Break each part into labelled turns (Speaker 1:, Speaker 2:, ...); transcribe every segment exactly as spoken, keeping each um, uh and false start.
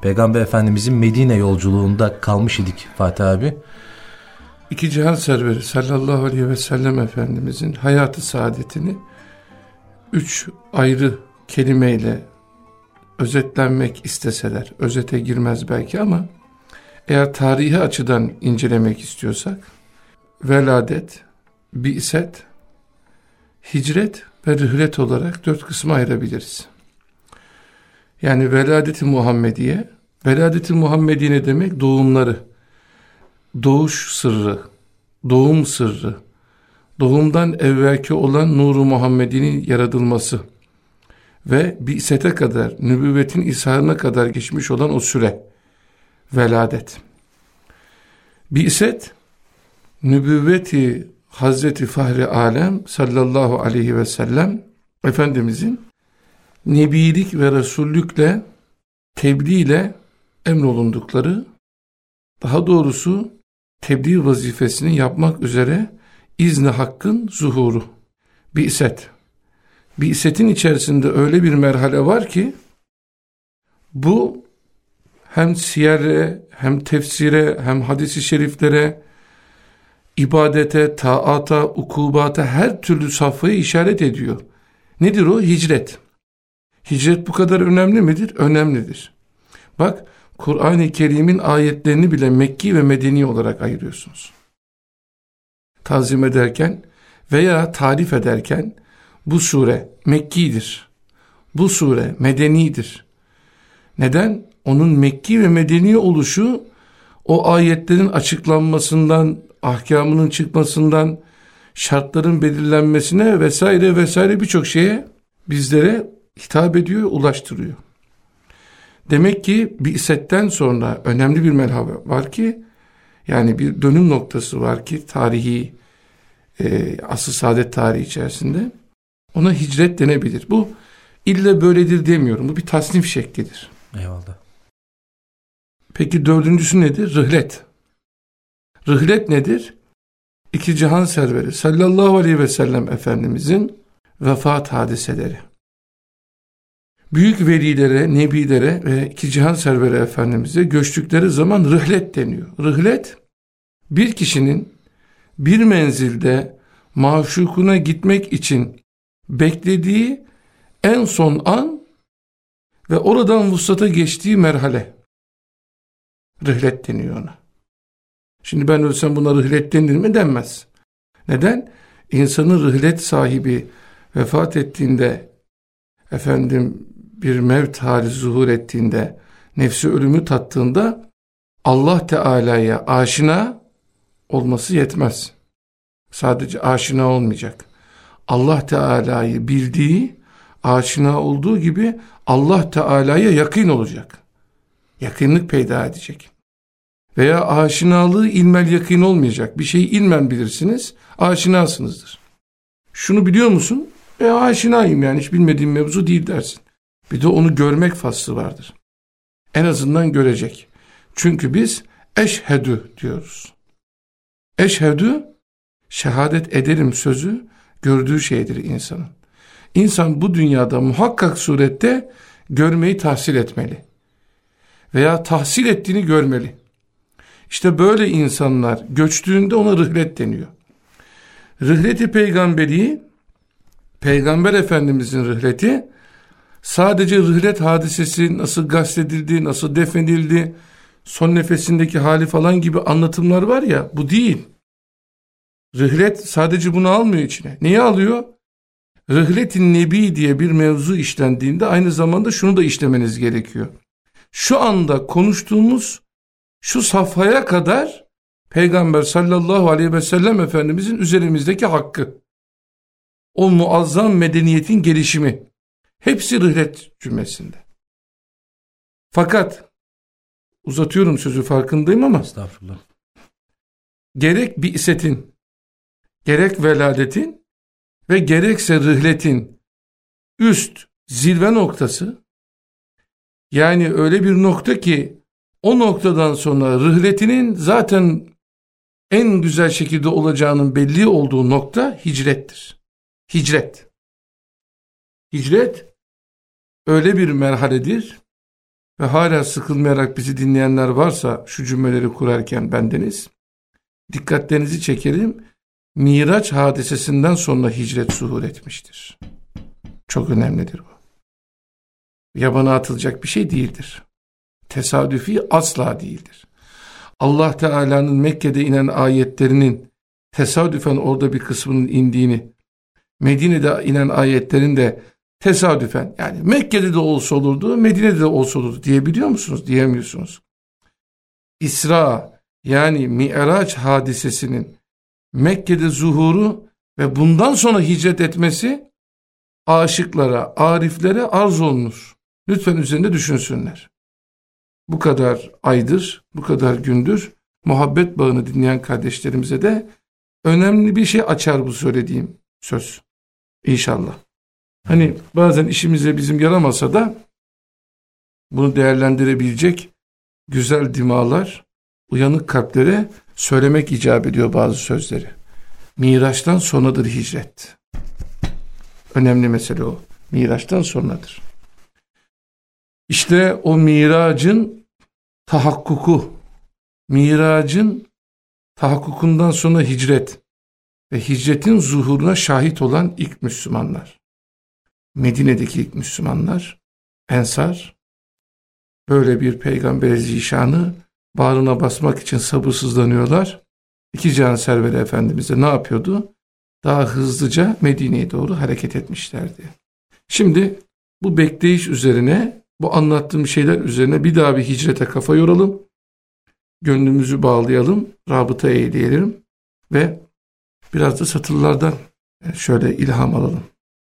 Speaker 1: Peygamber Efendimizin Medine yolculuğunda kalmış idik Fatih abi.
Speaker 2: İki cihan serveri sallallahu aleyhi ve sellem Efendimizin hayatı saadetini üç ayrı kelimeyle özetlenmek isteseler, özete girmez belki ama eğer tarihi açıdan incelemek istiyorsak, veladet, bi'set, hicret ve rihlet olarak dört kısma ayırabiliriz. Yani veladeti Muhammediye, veladeti Muhammediye ne demek? Doğumları, doğuş sırrı, doğum sırrı, doğumdan evvelki olan Nur-u Muhammedi'nin yaratılması ve bi'sete kadar, nübüvvetin isharına kadar geçmiş olan o süre, veladet. Bi'set, nübüvveti Hazreti Fahri Alem sallallahu aleyhi ve sellem Efendimizin nebilik ve resullükle, tebliğ ile emrolundukları, daha doğrusu tebliğ vazifesini yapmak üzere izni hakkın zuhuru. Bi'set. Bi'setin içerisinde öyle bir merhale var ki, bu hem siyere, hem tefsire, hem hadis-i şeriflere, ibadete, taata, ukubata, her türlü safhayı işaret ediyor. Nedir o? Hicret. Hicret bu kadar önemli midir? Önemlidir. Bak, Kur'an-ı Kerim'in ayetlerini bile Mekki ve Medeni olarak ayırıyorsunuz. Tazim ederken veya tarif ederken bu sure Mekki'dir. Bu sure Medeni'dir. Neden? Onun Mekki ve Medeni oluşu o ayetlerin açıklanmasından, ahkamının çıkmasından, şartların belirlenmesine vesaire vesaire birçok şeye bizlere hitap ediyor, ulaştırıyor. Demek ki bi'setten sonra önemli bir merhale var ki, yani bir dönüm noktası var ki tarihi, e, asr-ı saadet tarihi içerisinde ona hicret denebilir. Bu ille böyledir demiyorum. Bu bir tasnif şeklidir.
Speaker 1: Eyvallah.
Speaker 2: Peki dördüncüsü nedir? Rihlet. Rihlet nedir? İki cihan serveri sallallahu aleyhi ve sellem Efendimizin vefat hadiseleri. Büyük velilere, nebilere ve iki cihan serveri Efendimiz'e göçtükleri zaman rihlet deniyor. Rihlet, bir kişinin bir menzilde maşukuna gitmek için beklediği en son an ve oradan vuslata geçtiği merhale. Rihlet deniyor ona. Şimdi ben ölsem buna rihlet denir mi? Denmez. Neden? İnsanın rihlet sahibi vefat ettiğinde, efendim bir mevt hali zuhur ettiğinde, nefsi ölümü tattığında Allah Teala'ya aşina olması yetmez. Sadece aşina olmayacak. Allah Teala'yı bildiği, aşina olduğu gibi Allah Teala'ya yakın olacak. Yakınlık peyda edecek. Veya aşinalığı ilmel yakın olmayacak. Bir şeyi ilmen bilirsiniz, aşinasınızdır. Şunu biliyor musun? E aşinayım, yani hiç bilmediğim mevzu değil dersin. Bir de onu görmek faslı vardır. En azından görecek. Çünkü biz eşhedü diyoruz. Eşhedü, şehadet ederim sözü gördüğü şeydir insanın. İnsan bu dünyada muhakkak surette görmeyi tahsil etmeli. Veya tahsil ettiğini görmeli. İşte böyle insanlar göçtüğünde ona rihlet deniyor. Rihleti peygamberi, Peygamber Efendimizin rihleti, sadece rihlet hadisesi nasıl gasledildi, nasıl defnedildi, son nefesindeki hali falan gibi anlatımlar var ya, bu değil. Rihlet sadece bunu almıyor içine. Neyi alıyor? Rihlet-i Nebi diye bir mevzu işlendiğinde aynı zamanda şunu da işlemeniz gerekiyor. Şu anda konuştuğumuz şu safhaya kadar Peygamber sallallahu aleyhi ve sellem Efendimizin üzerimizdeki hakkı, o muazzam medeniyetin gelişimi, hepsi rihlet cümlesinde. Fakat uzatıyorum sözü, farkındayım ama
Speaker 1: estağfurullah.
Speaker 2: Gerek bi'setin, gerek veladetin ve gerekse rihletin üst zirve noktası, yani öyle bir nokta ki o noktadan sonra rihletinin zaten en güzel şekilde olacağının belli olduğu nokta hicrettir. Hicret. Hicret öyle bir merhaledir ve hala sıkılmayarak bizi dinleyenler varsa şu cümleleri kurarken bendeniz, dikkatlerinizi çekelim. Miraç hadisesinden sonra hicret zuhur etmiştir. Çok önemlidir bu. Yabana atılacak bir şey değildir. Tesadüfi asla değildir. Allah Teala'nın Mekke'de inen ayetlerinin tesadüfen orada bir kısmının indiğini, Medine'de inen ayetlerin de tesadüfen, yani Mekke'de de olsa olurdu, Medine'de de olsa olurdu diyebiliyor musunuz? Diyemiyorsunuz. İsra, yani Mi'raç hadisesinin Mekke'de zuhuru ve bundan sonra hicret etmesi aşıklara, ariflere arz olunur. Lütfen üzerinde düşünsünler. Bu kadar aydır, bu kadar gündür muhabbet bağını dinleyen kardeşlerimize de önemli bir şey açar bu söylediğim söz. İnşallah. Hani bazen işimize bizim yaramasa da bunu değerlendirebilecek güzel dimalar, uyanık kalplere söylemek icap ediyor bazı sözleri. Miraç'tan sonradır hicret. Önemli mesele o. Miraç'tan sonradır. İşte o miracın tahakkuku, miracın tahakkukundan sonra hicret ve hicretin zuhuruna şahit olan ilk Müslümanlar. Medine'deki ilk Müslümanlar, Ensar, böyle bir Peygamber-i Zişan'ı bağrına basmak için sabırsızlanıyorlar. İki Cihan Serveri Efendimiz de ne yapıyordu? Daha hızlıca Medine'ye doğru hareket etmişlerdi. Şimdi bu bekleyiş üzerine, bu anlattığım şeyler üzerine bir daha bir hicrete kafa yoralım. Gönlümüzü bağlayalım, rabıta eyleyelim ve biraz da satırlardan şöyle ilham alalım.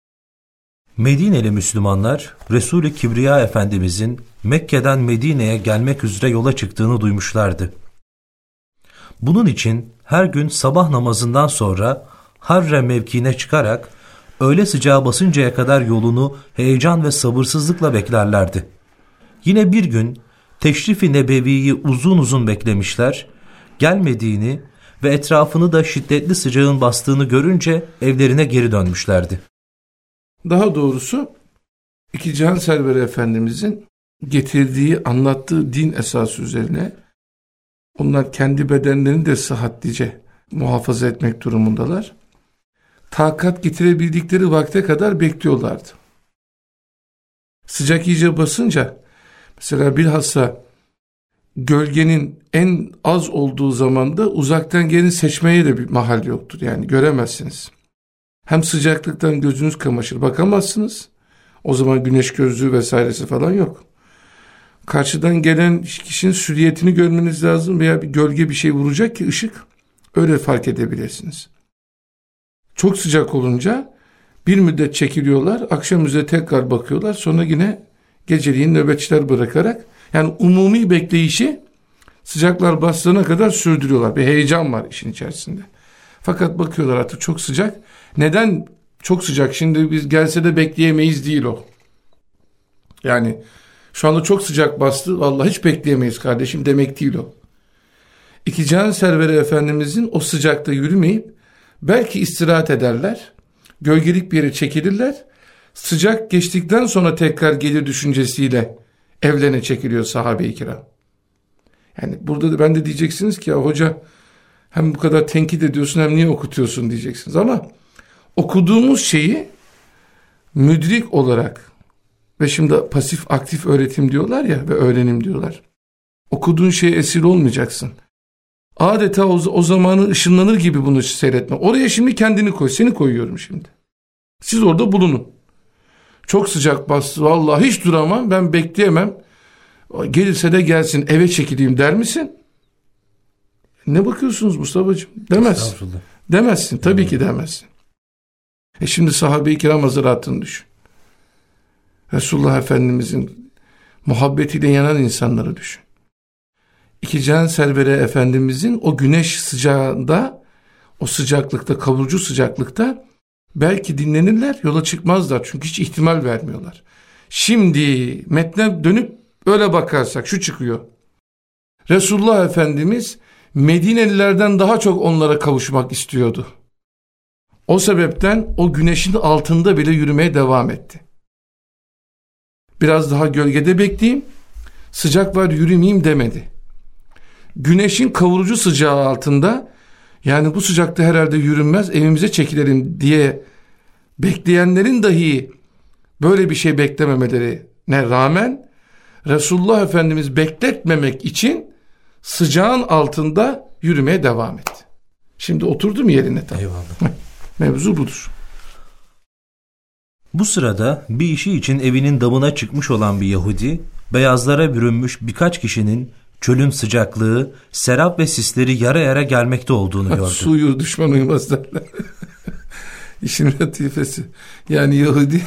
Speaker 1: Medineli Müslümanlar, Resul-i Kibriya Efendimizin Mekke'den Medine'ye gelmek üzere yola çıktığını duymuşlardı. Bunun için her gün sabah namazından sonra Harre mevkiine çıkarak öğle sıcağı basıncaya kadar yolunu heyecan ve sabırsızlıkla beklerlerdi. Yine bir gün Teşrif-i Nebevi'yi uzun uzun beklemişler, gelmediğini ve etrafını da şiddetli sıcağın bastığını görünce evlerine geri dönmüşlerdi.
Speaker 2: Daha doğrusu iki Cihan Serveri Efendimizin getirdiği, anlattığı din esası üzerine onlar kendi bedenlerini de sıhhatlice muhafaza etmek durumundalar. Takat getirebildikleri vakte kadar bekliyorlardı. Sıcak iyice basınca, mesela bilhassa gölgenin en az olduğu zamanda uzaktan gelin seçmeye de bir mahal yoktur. Yani göremezsiniz. Hem sıcaklıktan gözünüz kamaşır, bakamazsınız. O zaman güneş gözlüğü vesairesi falan yok. Karşıdan gelen kişinin süriyetini görmeniz lazım veya bir gölge bir şey vuracak ki ışık, öyle fark edebilirsiniz. Çok sıcak olunca bir müddet çekiliyorlar, akşam üzere tekrar bakıyorlar, sonra yine geceliğin nöbetçiler bırakarak, yani umumi bekleyişi sıcaklar bastığına kadar sürdürüyorlar. Bir heyecan var işin içerisinde. Fakat bakıyorlar artık çok sıcak. Neden çok sıcak? Şimdi biz gelse de bekleyemeyiz değil o. Yani şu anda çok sıcak bastı, vallahi hiç bekleyemeyiz kardeşim demek değil o. İki Cihan Serveri Efendimizin o sıcakta yürümeyip belki istirahat ederler, gölgelik bir yere çekilirler, sıcak geçtikten sonra tekrar gelir düşüncesiyle evlerine çekiliyor sahabe-i kiram. Yani burada da ben de diyeceksiniz ki ya hoca hem bu kadar tenkit ediyorsun hem niye okutuyorsun diyeceksiniz ama okuduğumuz şeyi müdrik olarak ve şimdi pasif aktif öğretim diyorlar ya ve öğrenim diyorlar. Okuduğun şeye esir olmayacaksın. Adeta o, o zamanın ışınlanır gibi bunu seyretme. Oraya şimdi kendini koy. Seni koyuyorum şimdi. Siz orada bulunun. Çok sıcak bastı. Vallahi hiç duramam. Ben bekleyemem. Gelirse de gelsin. Eve çekileyim der misin? Ne bakıyorsunuz Mustafa'cığım? Demezsin. Demezsin. Tabii ki demezsin. E şimdi sahabe-i kiram hazaratını düşün. Resulullah Efendimizin muhabbetiyle yanan insanları düşün. İki Cihan Serveri Efendimizin o güneş sıcağında, o sıcaklıkta, kavurucu sıcaklıkta belki dinlenirler, yola çıkmazlar. Çünkü hiç ihtimal vermiyorlar. Şimdi metne dönüp öyle bakarsak şu çıkıyor. Resulullah Efendimiz Medinelilerden daha çok onlara kavuşmak istiyordu. O sebepten o güneşin altında bile yürümeye devam etti. Biraz daha gölgede bekleyeyim, sıcak var yürümeyeyim demedi. Güneşin kavurucu sıcağı altında, yani bu sıcakta herhalde yürünmez, evimize çekilelim diye bekleyenlerin dahi böyle bir şey beklememelerine rağmen Resulullah Efendimiz bekletmemek için sıcağın altında yürümeye devam etti. Şimdi oturdu mu yerine tam?
Speaker 1: Eyvallah.
Speaker 2: Mevzu budur.
Speaker 1: Bu sırada bir işi için evinin damına çıkmış olan bir Yahudi, beyazlara bürünmüş birkaç kişinin çölün sıcaklığı, serap ve sisleri yara yara gelmekte olduğunu gördü.
Speaker 2: Su uyur düşman uyumaz derler. İşin latifesi. Yani Yahudi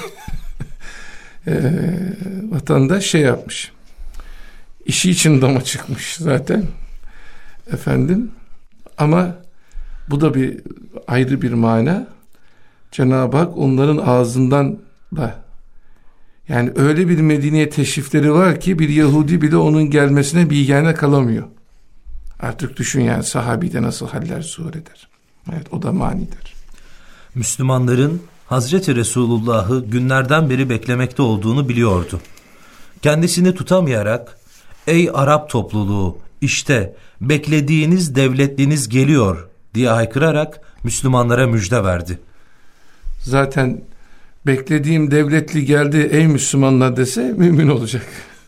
Speaker 2: e, vatandaş şey yapmış. İşi için dama çıkmış zaten. Efendim. Ama bu da bir ayrı bir mana. Cenab-ı Hak onların ağzından da, yani öyle bir Medine'ye teşrifleri var ki bir Yahudi bile onun gelmesine bigane kalamıyor. Artık düşün yani sahabide nasıl haller zuhur eder. Evet, o da manidir.
Speaker 1: Müslümanların Hazreti Resulullah'ı günlerden beri beklemekte olduğunu biliyordu. Kendisini tutamayarak, "Ey Arap topluluğu, işte beklediğiniz devletliniz geliyor" diye haykırarak Müslümanlara müjde verdi.
Speaker 2: Zaten beklediğim devletli geldi ey Müslümanlar dese mümin olacak.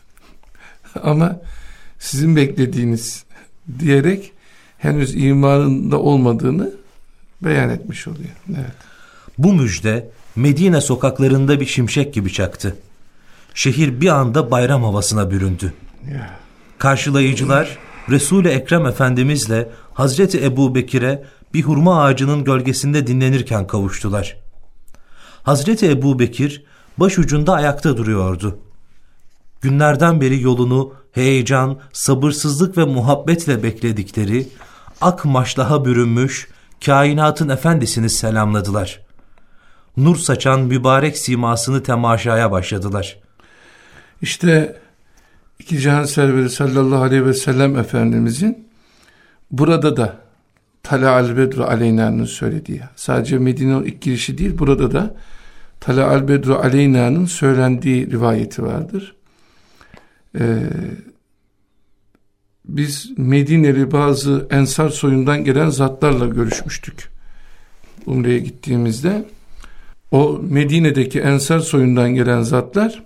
Speaker 2: Ama sizin beklediğiniz diyerek henüz imanında olmadığını beyan etmiş oluyor. Evet.
Speaker 1: Bu müjde Medine sokaklarında bir şimşek gibi çaktı. Şehir bir anda bayram havasına büründü.
Speaker 2: Ya.
Speaker 1: Karşılayıcılar Resul-i Ekrem Efendimizle Hazreti Ebu Bekir'e bir hurma ağacının gölgesinde dinlenirken kavuştular. Hazreti Ebu Bekir başucunda ayakta duruyordu. Günlerden beri yolunu heyecan, sabırsızlık ve muhabbetle bekledikleri ak maşlaha bürünmüş kainatın efendisini selamladılar. Nur saçan mübarek simasını temaşaya başladılar.
Speaker 2: İşte iki cihan serveri sallallahu aleyhi ve sellem Efendimizin burada da Tala'al Bedru Aleyna'nın söylediği, sadece Medine'nin ilk girişi değil, burada da Tala'al Bedru Aleyna'nın söylendiği rivayeti vardır. Ee, biz Medine'li bazı Ensar soyundan gelen zatlarla görüşmüştük. Umre'ye gittiğimizde o Medine'deki Ensar soyundan gelen zatlar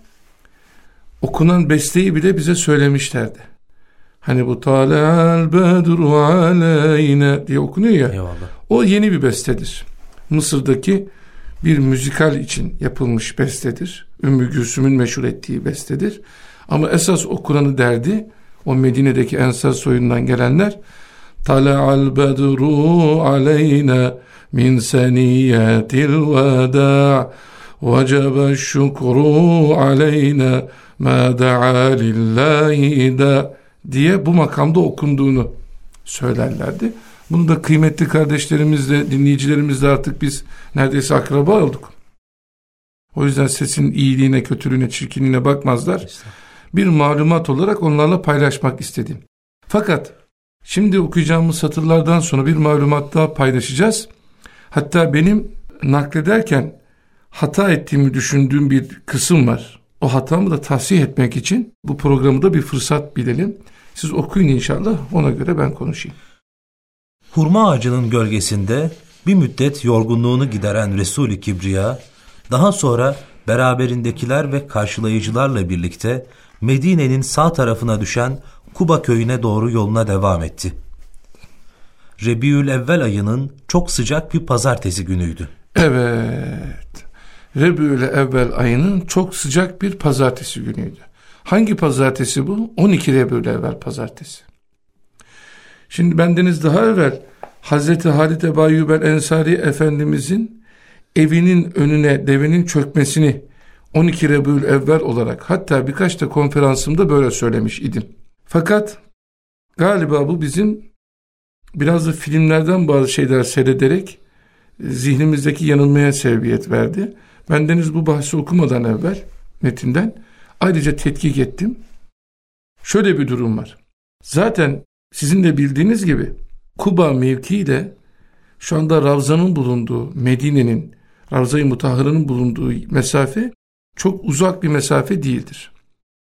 Speaker 2: okunan besteyi bile bize söylemişlerdi. Hani bu Tala'al Bedru Aleyna diye okunuyor ya.
Speaker 1: Eyvallah.
Speaker 2: O yeni bir bestedir. Mısır'daki bir müzikal için yapılmış bestedir. Ümmü Gülsüm'ün meşhur ettiği bestedir. Ama esas okuranı derdi o Medine'deki Ensar soyundan gelenler Tala'al Bedru Aleyna min seniyetil veda vecebe şükru aleyna ma da'a lillahi da diye bu makamda okunduğunu söylerlerdi. Bunu da kıymetli kardeşlerimizle, dinleyicilerimizle artık biz neredeyse akraba olduk. O yüzden sesin iyiliğine, kötülüğüne, çirkinliğine bakmazlar. Bir malumat olarak onlarla paylaşmak istedim. Fakat şimdi okuyacağımız satırlardan sonra bir malumat daha paylaşacağız. Hatta benim naklederken hata ettiğimi düşündüğüm bir kısım var. O hatamı da tahsih etmek için bu programı da bir fırsat bilelim. Siz okuyun inşallah, ona göre ben konuşayım.
Speaker 1: Hurma ağacının gölgesinde bir müddet yorgunluğunu gideren Resul-i Kibriya, daha sonra beraberindekiler ve karşılayıcılarla birlikte Medine'nin sağ tarafına düşen Kuba köyüne doğru yoluna devam etti. Rebiülevvel ayının çok sıcak bir pazartesi günüydü.
Speaker 2: Evet, Rebiülevvel ayının çok sıcak bir pazartesi günüydü. Hangi pazartesi bu? on iki Rebiülevvel pazartesi. Şimdi bendeniz daha evvel Hazreti Halid Ebu Eyyub el-Ensari Efendimizin evinin önüne devenin çökmesini on iki Rebiülevvel olarak, hatta birkaç da konferansımda böyle söylemiş idim. Fakat galiba bu bizim biraz da filmlerden bazı şeyler seyrederek zihnimizdeki yanılmaya sebebiyet verdi. Bendeniz bu bahsi okumadan evvel metinden ayrıca tetkik ettim. Şöyle bir durum var. Zaten sizin de bildiğiniz gibi Kuba mevkii de şu anda Ravza'nın bulunduğu, Medine'nin, Ravza-i Mutahhara'nın bulunduğu mesafe çok uzak bir mesafe değildir.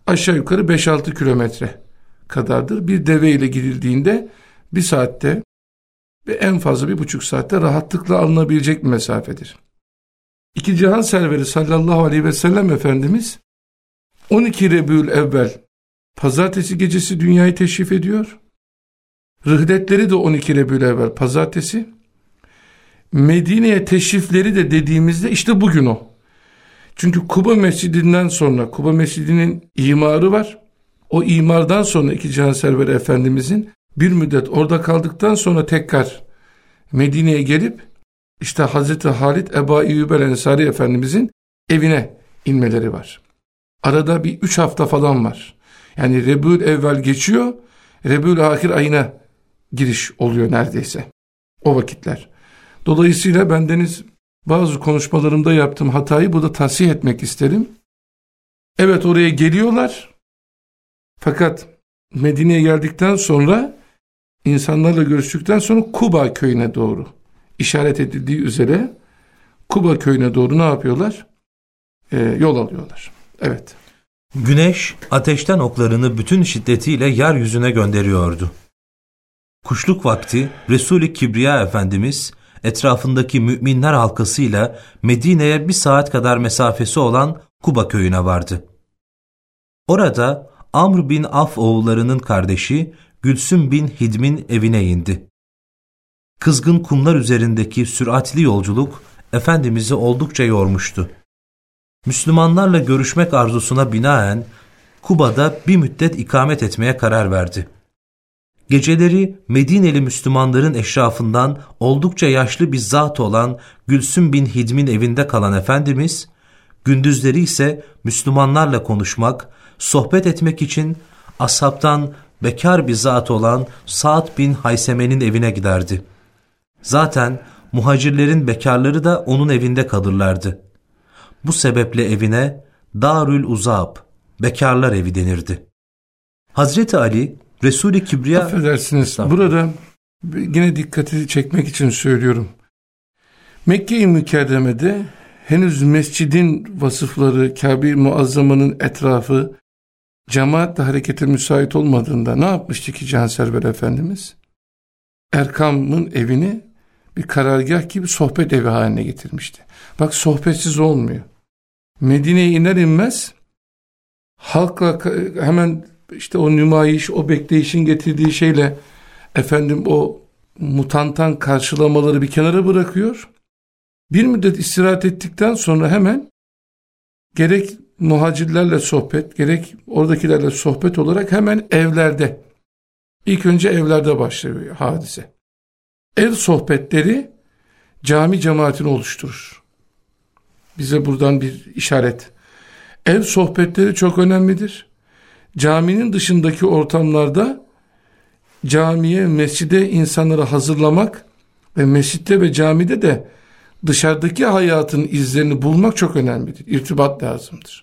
Speaker 2: aşağı yukarı beş altı kilometre kadardır. Bir deve ile gidildiğinde bir saatte ve en fazla bir buçuk saatte rahatlıkla alınabilecek bir mesafedir. İki cihan serveri sallallahu aleyhi ve sellem Efendimiz on iki Rebiül Evvel pazartesi gecesi dünyayı teşrif ediyor. Rıhdetleri de on iki Rebiül Evvel pazartesi. Medine'ye teşrifleri de dediğimizde işte bugün o. Çünkü Kuba Mescidi'nden sonra Kuba Mescidi'nin imarı var. O imardan sonra iki cihan serveri Efendimizin bir müddet orada kaldıktan sonra tekrar Medine'ye gelip işte Hazreti Halid Ebu Eyyub el-Ensari Efendimizin evine inmeleri var. Arada bir üç hafta falan var. Yani Rebiül Evvel geçiyor, Rebiül Ahir ayına giriş oluyor neredeyse o vakitler. Dolayısıyla bendeniz bazı konuşmalarımda yaptığım hatayı burada tahsih etmek isterim. Evet, oraya geliyorlar. Fakat Medine'ye geldikten sonra insanlarla görüştükten sonra Kuba köyüne doğru işaret edildiği üzere Kuba köyüne doğru ne yapıyorlar? Ee, yol alıyorlar. Evet.
Speaker 1: Güneş ateşten oklarını bütün şiddetiyle yeryüzüne gönderiyordu. Kuşluk vakti Resul-i Kibriya Efendimiz etrafındaki müminler halkasıyla Medine'ye bir saat kadar mesafesi olan Kuba köyüne vardı. Orada Amr bin Af oğullarının kardeşi Gülsüm bin Hidm'in evine indi. Kızgın kumlar üzerindeki süratli yolculuk Efendimiz'i oldukça yormuştu. Müslümanlarla görüşmek arzusuna binaen Kuba'da bir müddet ikamet etmeye karar verdi. Geceleri Medineli Müslümanların eşrafından oldukça yaşlı bir zat olan Gülsüm bin Hidm'in evinde kalan Efendimiz, gündüzleri ise Müslümanlarla konuşmak, sohbet etmek için ashabtan bekar bir zat olan Sa'd bin Hayseme'nin evine giderdi. Zaten muhacirlerin bekarları da onun evinde kalırlardı. Bu sebeple evine Darül Uzab, bekarlar evi denirdi. Hazreti Ali, Resul-i Kibriya...
Speaker 2: Affedersiniz, burada yine dikkati çekmek için söylüyorum. Mekke-i Mükerreme'de henüz mescidin vasıfları, Kabe-i Muazzama'nın etrafı cemaatle harekete müsait olmadığında ne yapmıştı ki Canserver Efendimiz? Erkam'ın evini bir karargah gibi sohbet evi haline getirmişti. Bak, sohbetsiz olmuyor. Medine'ye iner inmez halkla hemen işte o nümayiş, o bekleyişin getirdiği şeyle efendim o mutantan karşılamaları bir kenara bırakıyor. Bir müddet istirahat ettikten sonra hemen gerek muhacirlerle sohbet, gerek oradakilerle sohbet olarak hemen evlerde, ilk önce evlerde başlıyor hadise. Ev sohbetleri cami cemaatini oluşturur. Bize buradan bir işaret. Ev sohbetleri çok önemlidir. Caminin dışındaki ortamlarda camiye, mescide insanları hazırlamak ve mescitte ve camide de dışarıdaki hayatın izlerini bulmak çok önemlidir. İrtibat lazımdır.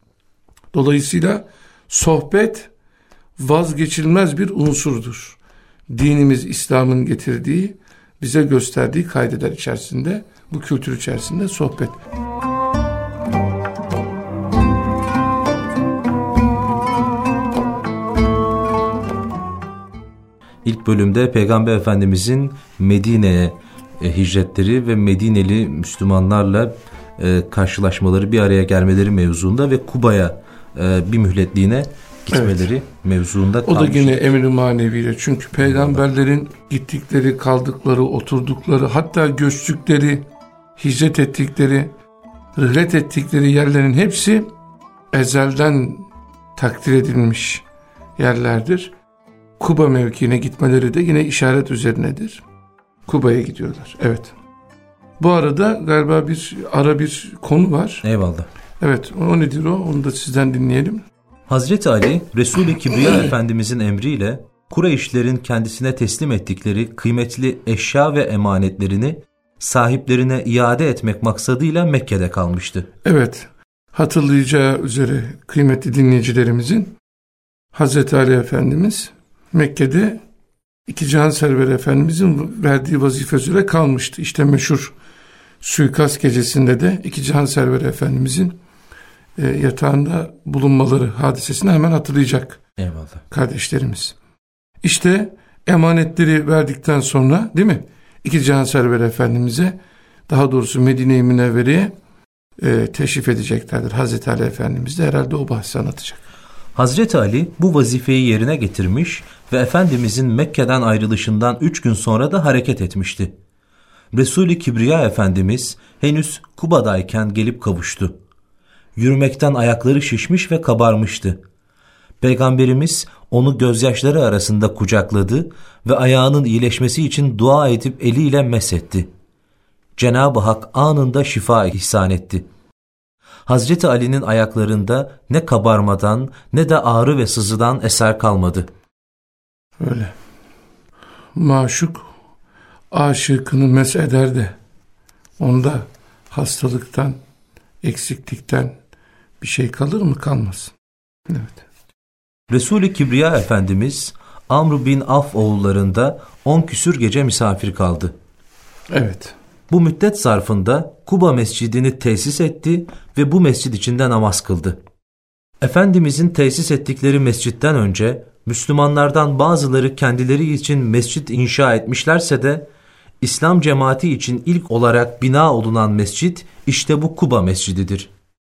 Speaker 2: Dolayısıyla sohbet vazgeçilmez bir unsurdur. Dinimiz, İslam'ın getirdiği, bize gösterdiği kaideler içerisinde, bu kültür içerisinde sohbet.
Speaker 1: İlk bölümde Peygamber Efendimizin Medine'ye e, hicretleri ve Medineli Müslümanlarla e, karşılaşmaları, bir araya gelmeleri mevzuunda ve Kuba'ya e, bir mühletliğine gitmeleri evet. mevzuunda kalmış.
Speaker 2: O da yine emri maneviyle. Çünkü peygamberlerin gittikleri, kaldıkları, oturdukları, hatta göçtükleri, hicret ettikleri, rihlet ettikleri yerlerin hepsi ezelden takdir edilmiş yerlerdir. Kuba mevkiine gitmeleri de yine işaret üzerinedir. Kuba'ya gidiyorlar. Evet. Bu arada galiba bir ara bir konu var.
Speaker 1: Eyvallah.
Speaker 2: Evet, o nedir o? Onu da sizden dinleyelim.
Speaker 1: Hazreti Ali, Resul-i Kibriya Efendimizin emriyle Kureyşlerin kendisine teslim ettikleri kıymetli eşya ve emanetlerini sahiplerine iade etmek maksadıyla Mekke'de kalmıştı.
Speaker 2: Evet, hatırlayacağı üzere kıymetli dinleyicilerimizin, Hazreti Ali Efendimiz Mekke'de iki Cihan Serveri Efendimizin verdiği vazife üzere kalmıştı. İşte meşhur suikast gecesinde de iki Cihan Serveri Efendimizin e, yatağında bulunmaları hadisesini hemen hatırlayacak.
Speaker 1: Eyvallah.
Speaker 2: Kardeşlerimiz. İşte emanetleri verdikten sonra, değil mi? İki Cihan Serveri Efendimiz'e, daha doğrusu Medine-i Münevvere'ye e, teşrif edeceklerdir. Hazreti Ali Efendimiz de herhalde o bahsi anlatacak.
Speaker 1: Hazreti Ali bu vazifeyi yerine getirmiş ve Efendimizin Mekke'den ayrılışından üç gün sonra da hareket etmişti. Resul-i Kibriya Efendimiz henüz Kuba'dayken gelip kavuştu. Yürümekten ayakları şişmiş ve kabarmıştı. Peygamberimiz onu gözyaşları arasında kucakladı ve ayağının iyileşmesi için dua edip eliyle mesetti. Cenab-ı Hak anında şifa ihsan etti. Hazreti Ali'nin ayaklarında ne kabarmadan ne de ağrı ve sızıdan eser kalmadı.
Speaker 2: Öyle. Maşuk aşıkını mesheder de onda hastalıktan, eksiklikten bir şey kalır mı? Kalmaz. Evet.
Speaker 1: Resul-i Kibriya Efendimiz Amr bin Af oğullarında on küsür gece misafir kaldı.
Speaker 2: Evet.
Speaker 1: Bu müddet zarfında Kuba mescidini tesis etti ve bu mescid içinde namaz kıldı. Efendimizin tesis ettikleri mescitten önce Müslümanlardan bazıları kendileri için mescit inşa etmişlerse de İslam cemaati için ilk olarak bina olunan mescit işte bu Kuba mescididir.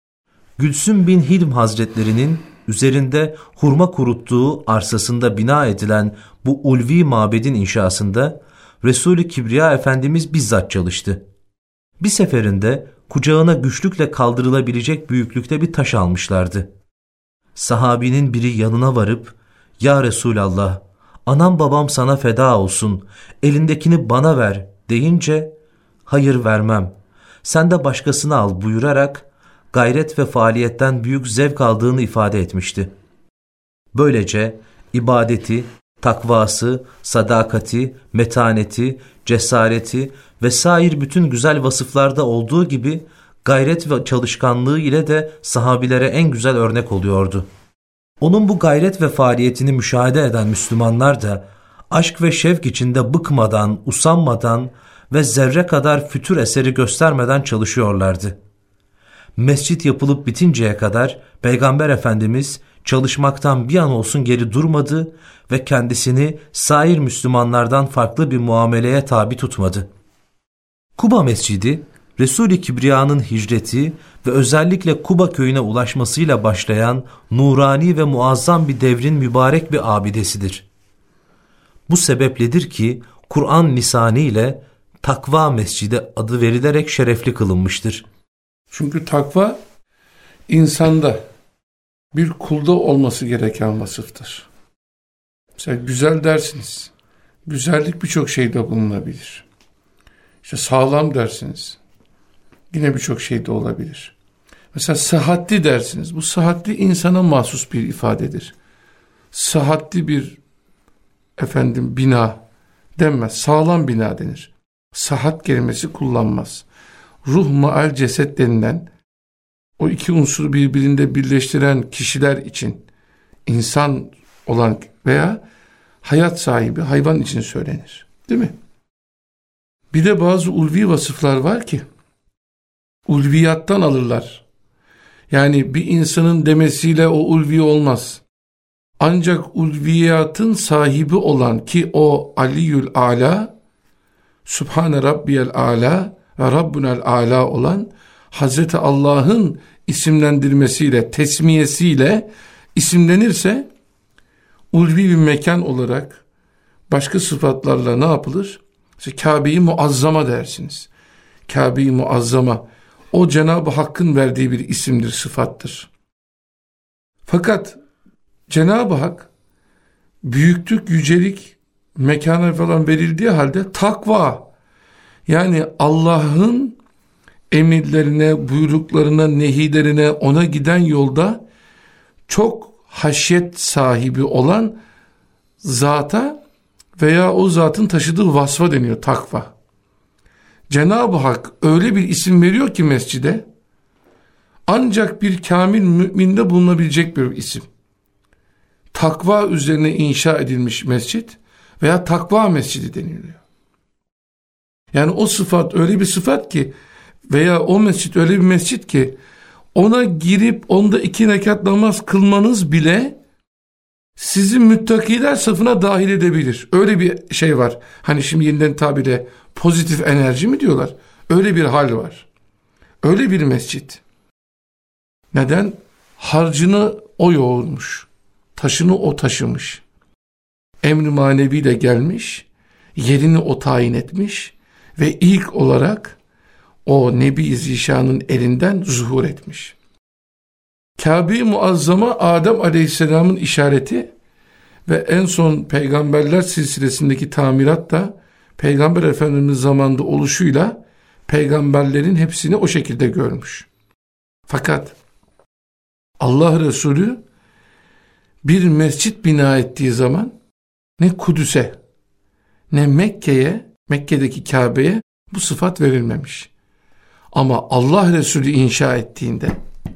Speaker 1: Gülsüm bin Hilm Hazretlerinin üzerinde hurma kuruttuğu arsasında bina edilen bu ulvi mabedin inşasında Resul-i Kibriya Efendimiz bizzat çalıştı. Bir seferinde kucağına güçlükle kaldırılabilecek büyüklükte bir taş almışlardı. Sahabinin biri yanına varıp, "Ya Resulallah, anam babam sana feda olsun, elindekini bana ver" deyince, "Hayır vermem, sen de başkasını al" buyurarak gayret ve faaliyetten büyük zevk aldığını ifade etmişti. Böylece ibadeti, takvası, sadakati, metaneti, cesareti vesaire bütün güzel vasıflarda olduğu gibi gayret ve çalışkanlığı ile de sahabilere en güzel örnek oluyordu. Onun bu gayret ve faaliyetini müşahede eden Müslümanlar da aşk ve şevk içinde bıkmadan, usanmadan ve zerre kadar fütür eseri göstermeden çalışıyorlardı. Mescit yapılıp bitinceye kadar Peygamber Efendimiz çalışmaktan bir an olsun geri durmadı ve kendisini sair Müslümanlardan farklı bir muameleye tabi tutmadı. Kuba Mescidi, Resul-i Kibriya'nın hicreti ve özellikle Kuba köyüne ulaşmasıyla başlayan nurani ve muazzam bir devrin mübarek bir abidesidir. Bu sebepledir ki Kur'an lisanı ile Takva Mescidi adı verilerek şerefli kılınmıştır.
Speaker 2: Çünkü takva insanda, bir kulda olması gereken vasıftır. Mesela güzel dersiniz. Güzellik birçok şeyde bulunabilir. İşte sağlam dersiniz. Yine birçok şeyde olabilir. Mesela sıhhatli dersiniz. Bu sıhhatli insana mahsus bir ifadedir. Sıhhatli bir efendim bina denmez. Sağlam bina denir. Sıhhat kelimesi kullanmaz. Ruh maal ceset denilen o iki unsuru birbirinde birleştiren kişiler için, insan olan veya hayat sahibi hayvan için söylenir. Değil mi? Bir de bazı ulvi vasıflar var ki ulviyattan alırlar. Yani bir insanın demesiyle o ulvi olmaz. Ancak ulviyatın sahibi olan ki o Aliyül Ala, Sübhane Rabbiyel Ala ve Rabbunel Ala olan Hazreti Allah'ın isimlendirmesiyle, tesmiyesiyle isimlenirse ulvi bir mekan olarak başka sıfatlarla ne yapılır? İşte Kabe-i Muazzama dersiniz. Kabe-i Muazzama o Cenab-ı Hakk'ın verdiği bir isimdir, sıfattır. Fakat Cenab-ı Hak büyüklük, yücelik mekana falan verildiği halde takva, yani Allah'ın emirlerine, buyruklarına, nehilerine, ona giden yolda çok haşyet sahibi olan zata veya o zatın taşıdığı vasfa deniyor takva. Cenab-ı Hak öyle bir isim veriyor ki mescide, ancak bir kamil müminde bulunabilecek bir isim. Takva üzerine inşa edilmiş mescit veya takva mescidi deniliyor. Yani o sıfat öyle bir sıfat ki veya o mescit öyle bir mescit ki ona girip onda iki rekat namaz kılmanız bile sizi müttakiler safına dahil edebilir. Öyle bir şey var. Hani şimdi yeniden tabirle pozitif enerji mi diyorlar? Öyle bir hal var. Öyle bir mescit. Neden? Harcını o yoğurmuş. Taşını o taşımış. Emr-i maneviyle gelmiş. Yerini o tayin etmiş. Ve ilk olarak o Nebi-i Zişan'ın elinden zuhur etmiş. Kabe-i Muazzama Adem Aleyhisselam'ın işareti ve en son peygamberler silsilesindeki tamirat da Peygamber Efendimiz zamanında oluşuyla peygamberlerin hepsini o şekilde görmüş. Fakat Allah Resulü bir mescit bina ettiği zaman ne Kudüs'e ne Mekke'ye, Mekke'deki Kabe'ye bu sıfat verilmemiş. Ama Allah Resulü inşa ettiğinde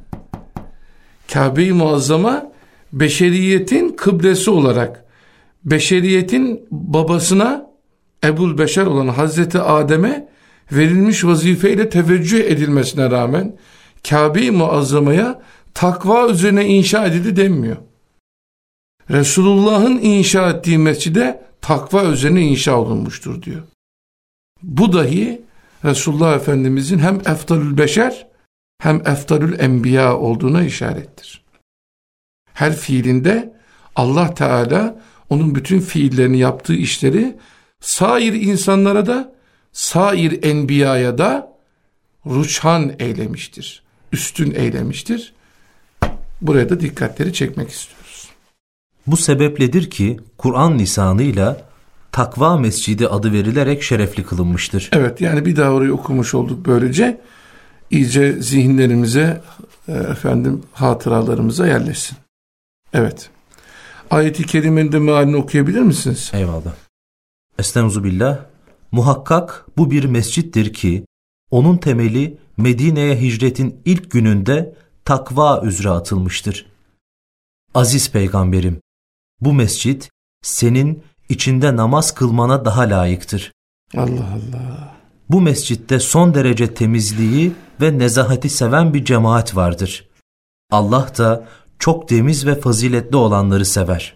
Speaker 2: Kabe-i Muazzama beşeriyetin kıblesi olarak beşeriyetin babasına Ebul Beşer olan Hazreti Adem'e verilmiş vazifeyle teveccüh edilmesine rağmen Kabe-i Muazzama'ya takva üzerine inşa edildi denmiyor. Resulullah'ın inşa ettiği mescide takva üzerine inşa olunmuştur diyor. Bu dahi Resulullah Efendimizin hem eftalül beşer hem eftalül enbiya olduğuna işarettir. Her fiilinde Allah Teala onun bütün fiillerini yaptığı işleri sair insanlara da sair enbiyaya da ruçhan eylemiştir. Üstün eylemiştir. Buraya da dikkatleri çekmek istiyoruz.
Speaker 1: Bu sebepledir ki Kur'an lisanıyla Takva Mescidi adı verilerek şerefli kılınmıştır.
Speaker 2: Evet, yani bir daha orayı okumuş olduk böylece. İyice zihinlerimize, efendim hatıralarımıza yerleşsin. Evet. Ayet-i kerimenin de mealini okuyabilir misiniz?
Speaker 1: Eyvallah. Estağfirullah. Muhakkak bu bir mescittir ki onun temeli Medine'ye hicretin ilk gününde takva üzere atılmıştır. Aziz peygamberim, bu mescit senin içinde namaz kılmana daha layıktır.
Speaker 2: Allah Allah.
Speaker 1: Bu mescitte son derece temizliği ve nezahati seven bir cemaat vardır. Allah da çok temiz ve faziletli olanları sever.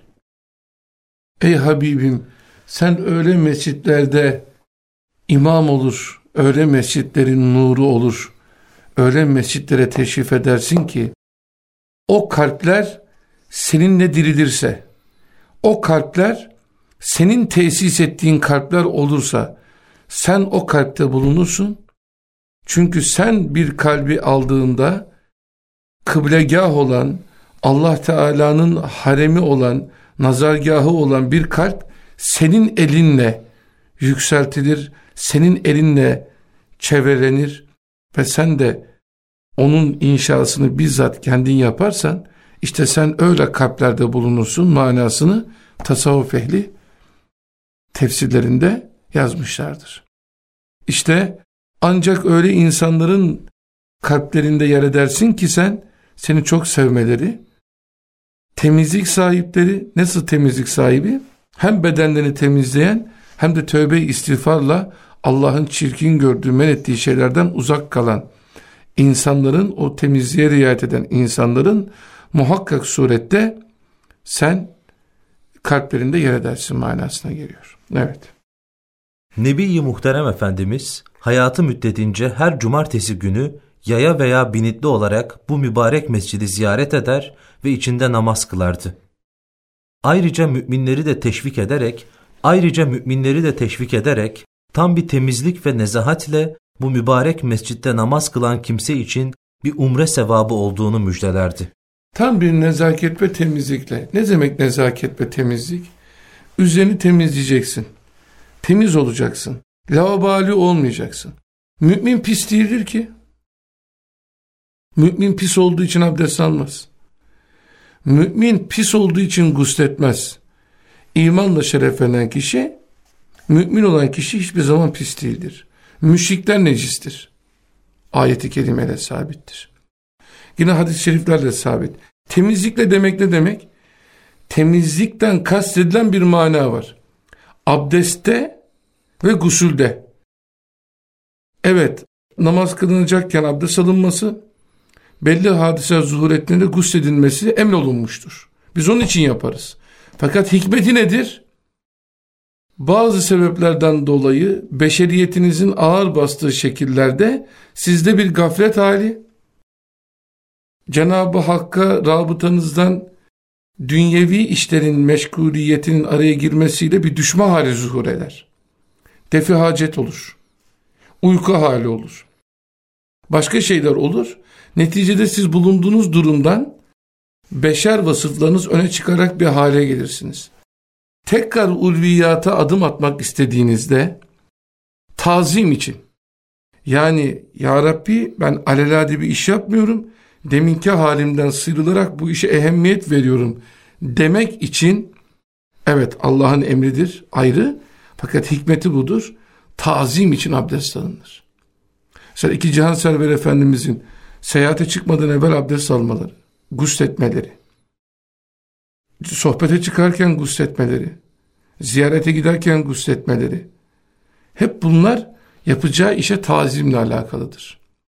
Speaker 2: Ey Habibim, sen öyle mescitlerde imam olur, öyle mescitlerin nuru olur, öyle mescitlere teşrif edersin ki o kalpler seninle dirilirse, o kalpler senin tesis ettiğin kalpler olursa sen o kalpte bulunursun. Çünkü sen bir kalbi aldığında kıblegah olan, Allah Teala'nın haremi olan, nazargahı olan bir kalp senin elinle yükseltilir, senin elinle çevrelenir ve sen de onun inşasını bizzat kendin yaparsan işte sen öyle kalplerde bulunursun manasını tasavvuf ehli tefsirlerinde yazmışlardır. İşte ancak öyle insanların kalplerinde yer edersin ki sen, seni çok sevmeleri, temizlik sahipleri, nasıl temizlik sahibi? Hem bedenlerini temizleyen hem de tövbe-i istiğfarla Allah'ın çirkin gördüğü, men ettiği şeylerden uzak kalan insanların, o temizliğe riayet eden insanların muhakkak surette sen kalplerinde yer edersin manasına geliyor. Evet.
Speaker 1: Nebi-i Muhterem Efendimiz hayatı müddetince her cumartesi günü yaya veya binitli olarak bu mübarek mescidi ziyaret eder ve içinde namaz kılardı. Ayrıca müminleri de teşvik ederek, ayrıca müminleri de teşvik ederek tam bir temizlik ve nezahatle bu mübarek mescitte namaz kılan kimse için bir umre sevabı olduğunu müjdelerdi.
Speaker 2: Tam bir nezaket ve temizlikle. Ne demek nezaket ve temizlik? Üzerini temizleyeceksin. Temiz olacaksın. Laubali olmayacaksın. Mümin pis değildir ki. Mümin pis olduğu için abdest almaz. Mümin pis olduğu için gusletmez. İmanla şereflenen kişi, mümin olan kişi hiçbir zaman pis değildir. Müşrikler necistir. Ayet-i kerimeyle sabittir. Yine hadis-i şeriflerle sabit. Temizlikle demek ne demek? Temizlikten kastedilen bir mana var. Abdestte ve gusülde. Evet, namaz kılınacakken abdest alınması, belli hadise zuhur ettiğinde gusledilmesi emrolunmuştur. Biz onun için yaparız. Fakat hikmeti nedir? Bazı sebeplerden dolayı beşeriyetinizin ağır bastığı şekillerde sizde bir gaflet hali, Cenab-ı Hakk'a rabıtanızdan dünyevi işlerin meşguliyetinin araya girmesiyle bir düşme hali zuhur eder. Defi hacet olur. Uyku hali olur. Başka şeyler olur. Neticede siz bulunduğunuz durumdan beşer vasıflarınız öne çıkarak bir hale gelirsiniz. Tekrar ulviyata adım atmak istediğinizde tazim için, yani ya Rabbi ben alelade bir iş yapmıyorum, deminki halimden sıyrılarak bu işe ehemmiyet veriyorum demek için, evet Allah'ın emridir ayrı, fakat hikmeti budur, tazim için abdest alınır. Mesela iki Cihan Server Efendimizin seyahate çıkmadan evvel abdest almaları, gusletmeleri, sohbete çıkarken gusletmeleri, ziyarete giderken gusletmeleri, hep bunlar yapacağı işe tazimle alakalıdır.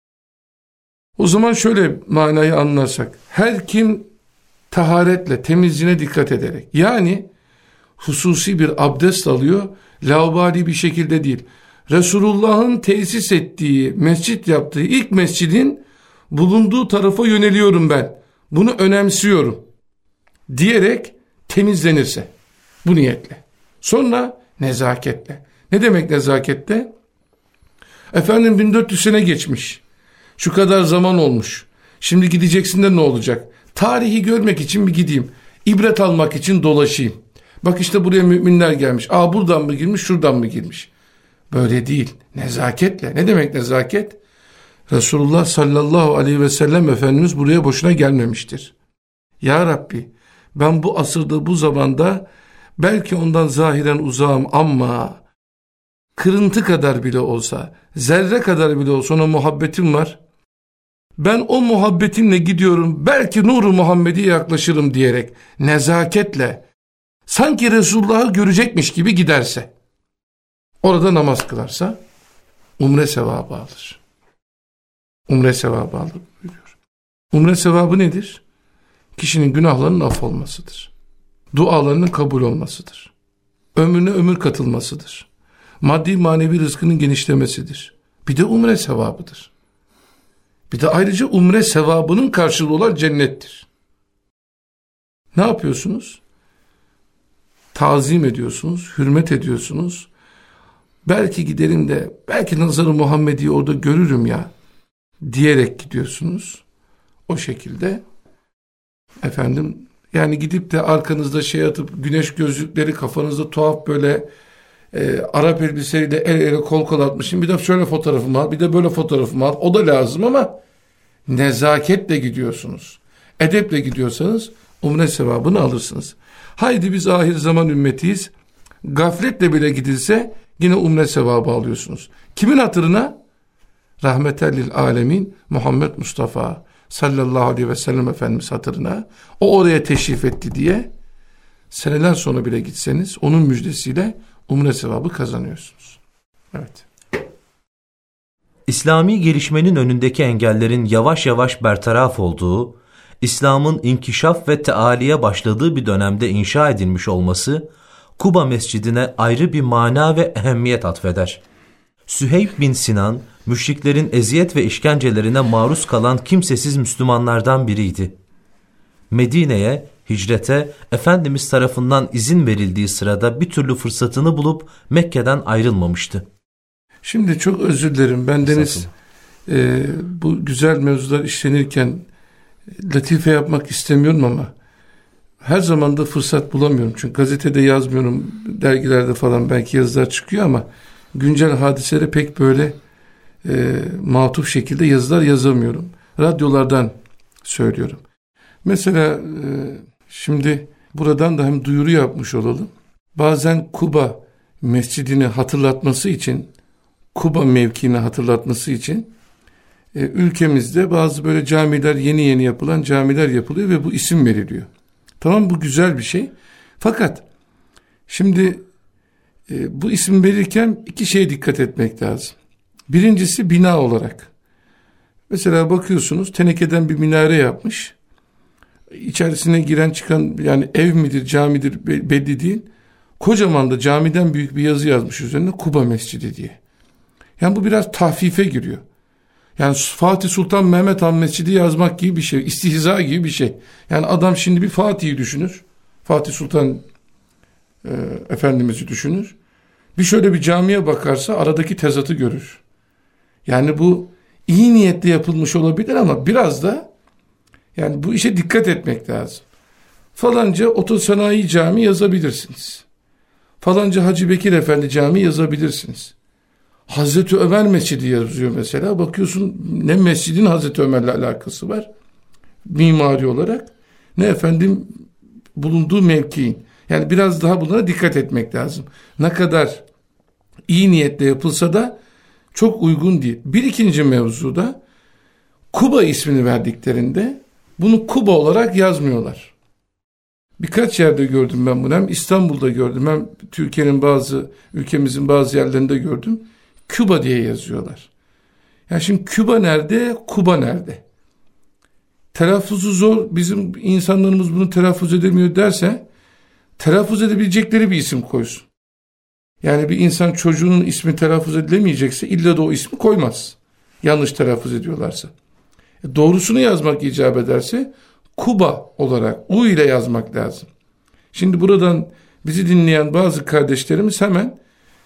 Speaker 2: O zaman şöyle manayı anlarsak, her kim taharetle, temizliğine dikkat ederek, yani hususi bir abdest alıyor, laubali bir şekilde değil, Resulullah'ın tesis ettiği, mescit yaptığı ilk mescidin bulunduğu tarafa yöneliyorum ben, bunu önemsiyorum diyerek temizlenirse, bu niyetle. Sonra nezaketle. Ne demek nezaketle? Efendim bin dört yüz sene geçmiş, şu kadar zaman olmuş, şimdi gideceksin de ne olacak? Tarihi görmek için bir gideyim, ibret almak için dolaşayım. Bak işte buraya müminler gelmiş, aa buradan mı girmiş, şuradan mı girmiş? Böyle değil, nezaketle. Ne demek nezaket? Resulullah sallallahu aleyhi ve sellem Efendimiz buraya boşuna gelmemiştir. Ya Rabbi, ben bu asırda, bu zamanda belki ondan zahiren uzağım ama kırıntı kadar bile olsa, zerre kadar bile olsa ona muhabbetim var. Ben o muhabbetimle gidiyorum, belki nuru Muhammed'e yaklaşırım diyerek nezaketle, sanki Resulullah'ı görecekmiş gibi giderse, orada namaz kılarsa umre sevabı alır. Umre sevabı alır buyuruyor. Umre sevabı nedir? Kişinin günahlarının affolmasıdır. Dualarının kabul olmasıdır. Ömrüne ömür katılmasıdır. Maddi manevi rızkının genişlemesidir. Bir de umre sevabıdır. Bir de ayrıca umre sevabının karşılığı olan cennettir. Ne yapıyorsunuz? Tazim ediyorsunuz, hürmet ediyorsunuz. Belki giderim de, belki nazarı Muhammed'i orada görürüm ya diyerek gidiyorsunuz. O şekilde efendim, yani gidip de arkanızda şey atıp güneş gözlükleri, kafanızda tuhaf böyle e, Arap elbiseyle el ele kol kol atmışım, bir de şöyle fotoğrafımı al, bir de böyle fotoğrafımı al, o da lazım ama nezaketle gidiyorsunuz. Edeple gidiyorsanız umre sevabını alırsınız. Haydi biz ahir zaman ümmetiyiz, gafletle bile gidilse yine umre sevabı alıyorsunuz. Kimin hatırına? Rahmeten lil alemin Muhammed Mustafa sallallahu aleyhi ve sellem Efendimiz hatırına, o oraya teşrif etti diye seneler sonra bile gitseniz onun müjdesiyle umre sevabı kazanıyorsunuz. Evet.
Speaker 1: İslami gelişmenin önündeki engellerin yavaş yavaş bertaraf olduğu, İslam'ın inkişaf ve tealiye başladığı bir dönemde inşa edilmiş olması, Kuba Mescidine ayrı bir mana ve ehemmiyet atfeder. Süheyb bin Sinan, müşriklerin eziyet ve işkencelerine maruz kalan kimsesiz Müslümanlardan biriydi. Medine'ye, hicrete Efendimiz tarafından izin verildiği sırada bir türlü fırsatını bulup Mekke'den ayrılmamıştı.
Speaker 2: Şimdi çok özür dilerim, bendeniz e, bu güzel mevzular işlenirken latife yapmak istemiyorum ama her zaman da fırsat bulamıyorum. Çünkü gazetede yazmıyorum, dergilerde falan belki yazılar çıkıyor ama güncel hadiselere pek böyle e, matuf şekilde yazılar yazamıyorum. Radyolardan söylüyorum. Mesela e, şimdi buradan da hem duyuru yapmış olalım. Bazen Kuba Mescidini hatırlatması için, Kuba mevkiini hatırlatması için e, ülkemizde bazı böyle camiler, yeni yeni yapılan camiler yapılıyor ve bu isim veriliyor. Tamam, bu güzel bir şey. Fakat şimdi e, bu isim verirken iki şeye dikkat etmek lazım. Birincisi bina olarak. Mesela bakıyorsunuz tenekeden bir minare yapmış. İçerisine giren çıkan, yani ev midir camidir belli değil. Kocaman da camiden büyük bir yazı yazmış üzerine, Kuba Mescidi diye. Yani bu biraz tahfife giriyor. Yani Fatih Sultan Mehmet Han Mescidi yazmak gibi bir şey. İstihza gibi bir şey. Yani adam şimdi bir Fatih'i düşünür. Fatih Sultan e, Efendimiz'i düşünür. Bir şöyle bir camiye bakarsa aradaki tezatı görür. Yani bu iyi niyetle yapılmış olabilir ama biraz da yani bu işe dikkat etmek lazım. Falanca Otosanayi Camii yazabilirsiniz. Falanca Hacı Bekir Efendi Camii yazabilirsiniz. Hazreti Ömer Mescidi yazıyor mesela. Bakıyorsun ne mescidin Hazreti Ömer'le alakası var mimari olarak, ne efendim bulunduğu mevkiin. Yani biraz daha bunlara dikkat etmek lazım. Ne kadar iyi niyetle yapılsa da çok uygun değil. Bir ikinci mevzuda Kuba ismini verdiklerinde bunu Kuba olarak yazmıyorlar. Birkaç yerde gördüm ben bunu. Hem İstanbul'da gördüm, hem Türkiye'nin bazı, ülkemizin bazı yerlerinde gördüm. Küba diye yazıyorlar. Yani şimdi Küba nerede, Kuba nerede? Telaffuzu zor, bizim insanlarımız bunu telaffuz edemiyor derse, telaffuz edebilecekleri bir isim koysun. Yani bir insan çocuğunun ismi telaffuz edilemeyecekse illa da o ismi koymaz. Yanlış telaffuz ediyorlarsa. E doğrusunu yazmak icap ederse Kuba olarak U ile yazmak lazım. Şimdi buradan bizi dinleyen bazı kardeşlerimiz hemen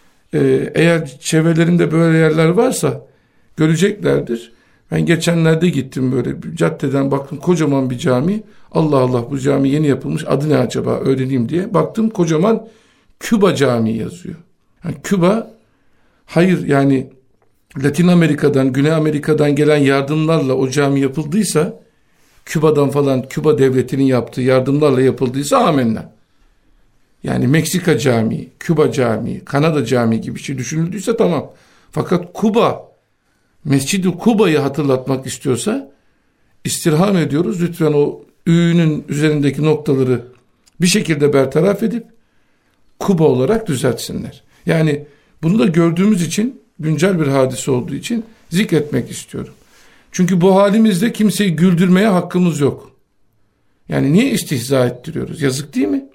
Speaker 2: e, eğer çevrelerinde böyle yerler varsa göreceklerdir. Ben geçenlerde gittim, böyle bir caddeden baktım, kocaman bir cami. Allah Allah, bu cami yeni yapılmış, adı ne acaba öğreneyim diye baktım, kocaman Küba Camii yazıyor. Yani Küba, hayır yani Latin Amerika'dan, Güney Amerika'dan gelen yardımlarla o cami yapıldıysa, Küba'dan falan, Küba devletinin yaptığı yardımlarla yapıldıysa amenna. Yani Meksika Camii, Küba Camii, Kanada Camii gibi bir şey düşünüldüyse tamam. Fakat Kuba, Mescid-i Kuba'yı hatırlatmak istiyorsa istirham ediyoruz. Lütfen o Ü'nün üzerindeki noktaları bir şekilde bertaraf edip Kuba olarak düzeltsinler. Yani bunu da gördüğümüz için, güncel bir hadise olduğu için zikretmek istiyorum. Çünkü bu halimizde kimseyi güldürmeye hakkımız yok. Yani niye istihza ettiriyoruz? Yazık değil mi?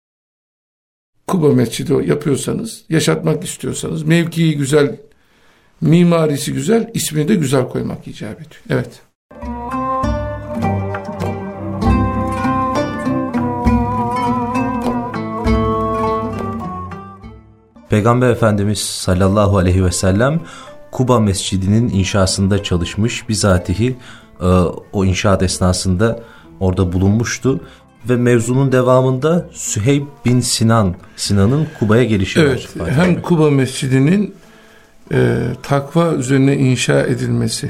Speaker 2: Kuba Mescidi yapıyorsanız, yaşatmak istiyorsanız, mevkii güzel, mimarisi güzel, ismini de güzel koymak icap ediyor. Evet.
Speaker 1: Peygamber Efendimiz sallallahu aleyhi ve sellem Kuba Mescidi'nin inşasında çalışmış, bizatihi e, o inşaat esnasında orada bulunmuştu ve mevzunun devamında Süheyb bin Sinan, Sinan'ın Kuba'ya gelişi
Speaker 2: evet,
Speaker 1: var.
Speaker 2: Hem abi. Kuba Mescidi'nin e, takva üzerine inşa edilmesi,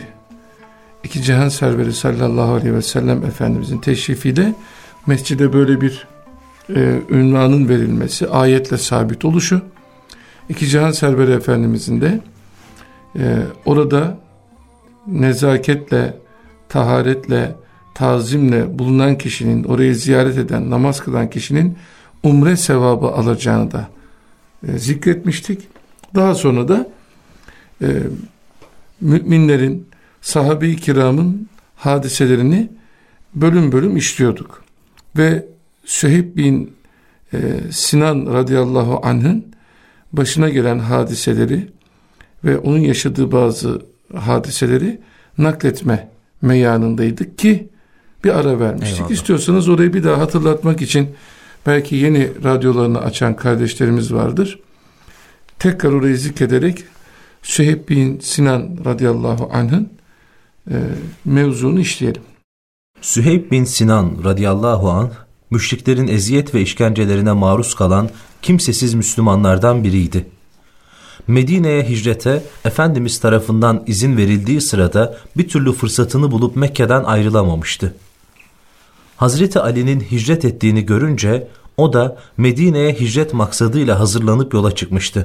Speaker 2: iki cihan serveri sallallahu aleyhi ve sellem Efendimizin teşrifiyle mescide böyle bir e, ünvanın verilmesi, ayetle sabit oluşu, iki cihan serveri Efendimizin de e, orada nezaketle, taharetle, tazimle bulunan kişinin, orayı ziyaret eden, namaz kılan kişinin umre sevabı alacağını da e, zikretmiştik. Daha sonra da e, müminlerin, sahabe-i kiramın hadiselerini bölüm bölüm işliyorduk. Ve Süheyb bin e, Sinan radıyallahu anh'ın başına gelen hadiseleri ve onun yaşadığı bazı hadiseleri nakletme meyanındaydık ki bir ara vermiştik. Eyvallah. İstiyorsanız orayı bir daha hatırlatmak için, belki yeni radyolarını açan kardeşlerimiz vardır. Tekrar orayı zikrederek Süheyb bin Sinan radıyallahu anh'ın e, mevzunu işleyelim.
Speaker 1: Süheyb bin Sinan radıyallahu anh, müşriklerin eziyet ve işkencelerine maruz kalan kimsesiz Müslümanlardan biriydi. Medine'ye hicrete Efendimiz tarafından izin verildiği sırada bir türlü fırsatını bulup Mekke'den ayrılamamıştı. Hazreti Ali'nin hicret ettiğini görünce o da Medine'ye hicret maksadıyla hazırlanıp yola çıkmıştı.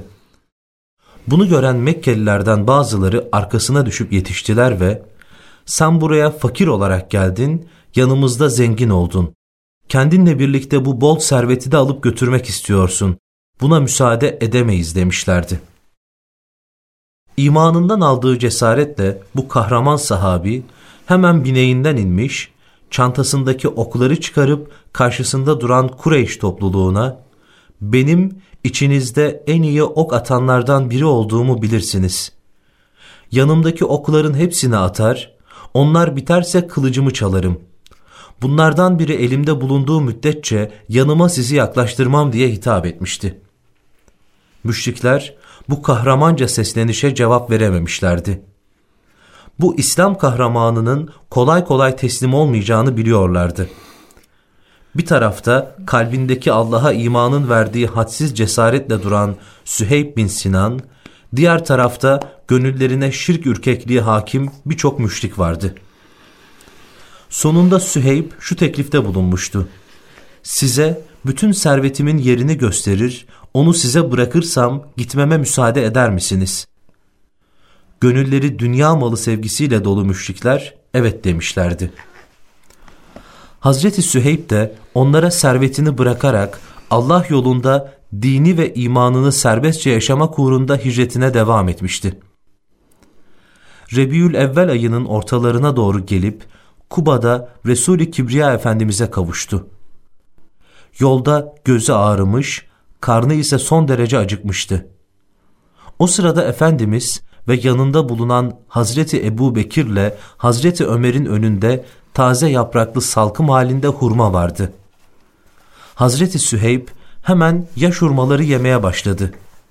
Speaker 1: Bunu gören Mekkelilerden bazıları arkasına düşüp yetiştiler ve "Sen buraya fakir olarak geldin, yanımızda zengin oldun. Kendinle birlikte bu bol serveti de alıp götürmek istiyorsun. Buna müsaade edemeyiz" demişlerdi. İmanından aldığı cesaretle bu kahraman sahabi hemen bineğinden inmiş, çantasındaki okları çıkarıp karşısında duran Kureyş topluluğuna, benim içinizde en iyi ok atanlardan biri olduğumu bilirsiniz. Yanımdaki okların hepsini atar, onlar biterse kılıcımı çalarım. Bunlardan biri elimde bulunduğu müddetçe yanıma sizi yaklaştırmam diye hitap etmişti. Müşrikler bu kahramanca seslenişe cevap verememişlerdi. Bu İslam kahramanının kolay kolay teslim olmayacağını biliyorlardı. Bir tarafta kalbindeki Allah'a imanın verdiği hadsiz cesaretle duran Süheyb bin Sinan, diğer tarafta gönüllerine şirk ürkekliği hakim birçok müşrik vardı. Sonunda Süheyb şu teklifte bulunmuştu: size bütün servetimin yerini gösterir, onu size bırakırsam gitmeme müsaade eder misiniz? Gönülleri dünya malı sevgisiyle dolu müşrikler evet demişlerdi. Hazreti Süheyb de onlara servetini bırakarak Allah yolunda dini ve imanını serbestçe yaşamak uğrunda hicretine devam etmişti. Rebiülevvel ayının ortalarına doğru gelip Kuba'da Resul-i Kibriya Efendimiz'e kavuştu. Yolda gözü ağrımış, karnı ise son derece acıkmıştı. O sırada Efendimiz ve yanında bulunan Hazreti Ebu Bekir'le Hazreti Ömer'in önünde taze yapraklı salkım halinde hurma vardı. Hazreti Süheyb hemen yaş hurmaları yemeye başladı.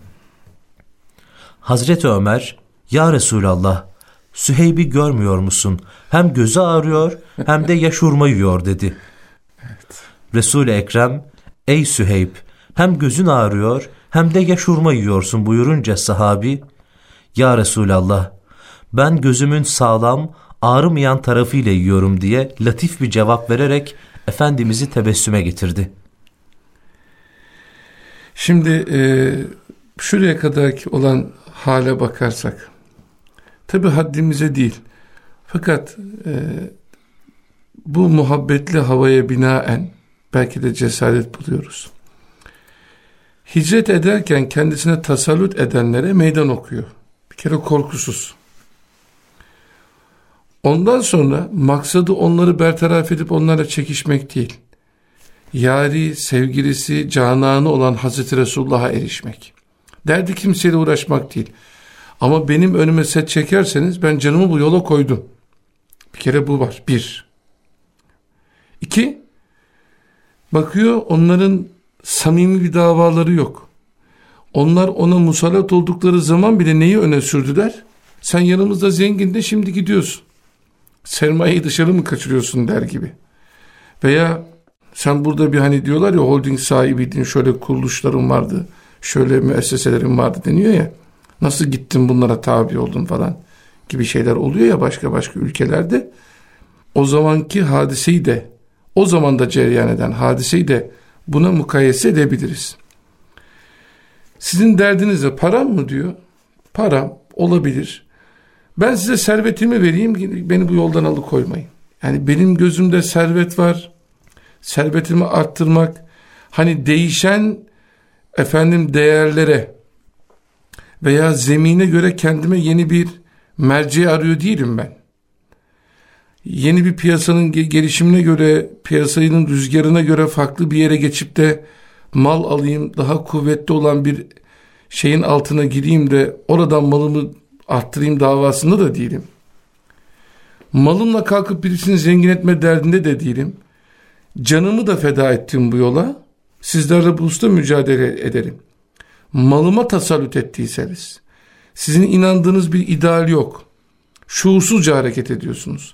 Speaker 1: Hazreti Ömer, "Ya Resulallah, Süheyb'i görmüyor musun? Hem gözü ağrıyor hem de yaş hurma yiyor," dedi. Evet. Resul-i Ekrem, "Ey Süheyb, hem gözün ağrıyor hem de yaş hurma yiyorsun," buyurunca sahabi, "Ya Resulallah, ben gözümün sağlam, ağrımayan tarafıyla yiyorum," diye latif bir cevap vererek Efendimiz'i tebessüme getirdi.
Speaker 2: Şimdi e, şuraya kadarki olan hale bakarsak, tabi haddimize değil, fakat e, bu muhabbetli havaya binaen belki de cesaret buluyoruz. Hicret ederken kendisine tasallut edenlere meydan okuyor. Bir kere korkusuz. Ondan sonra maksadı onları bertaraf edip onlarla çekişmek değil. Yari, sevgilisi, cananı olan Hazreti Resulullah'a erişmek. Derdi kimseyle uğraşmak değil. Ama benim önüme set çekerseniz ben canımı bu yola koydum. Bir kere bu var. Bir. İki, bakıyor onların samimi bir davaları yok. Onlar ona musallat oldukları zaman bile neyi öne sürdüler? Sen yanımızda zengin, şimdi gidiyorsun. Sermayeyi dışarı mı kaçırıyorsun der gibi. Veya sen burada bir, hani diyorlar ya, holding sahibiydin, şöyle kuruluşların vardı, şöyle müesseselerin vardı deniyor ya, nasıl gittin bunlara tabi oldun falan gibi şeyler oluyor ya başka başka ülkelerde. O zamanki hadiseyi de, o zaman da cereyan eden hadiseyi de buna mukayese edebiliriz. Sizin derdiniz de param mı diyor? Param olabilir. Ben size servetimi vereyim, beni bu yoldan alıkoymayın. Yani benim gözümde servet var. Servetimi arttırmak, hani değişen efendim değerlere veya zemine göre kendime yeni bir merci arıyor değilim ben. Yeni bir piyasanın gelişimine göre, piyasanın rüzgarına göre farklı bir yere geçip de mal alayım, daha kuvvetli olan bir şeyin altına gireyim de oradan malımı arttırayım davasında da değilim. Malımla kalkıp birisini zengin etme derdinde de değilim. Canımı da feda ettim bu yola. Sizlerle bu usta mücadele ederim. Malıma tasallut ettiyseniz, sizin inandığınız bir ideal yok. Şuursuzca hareket ediyorsunuz.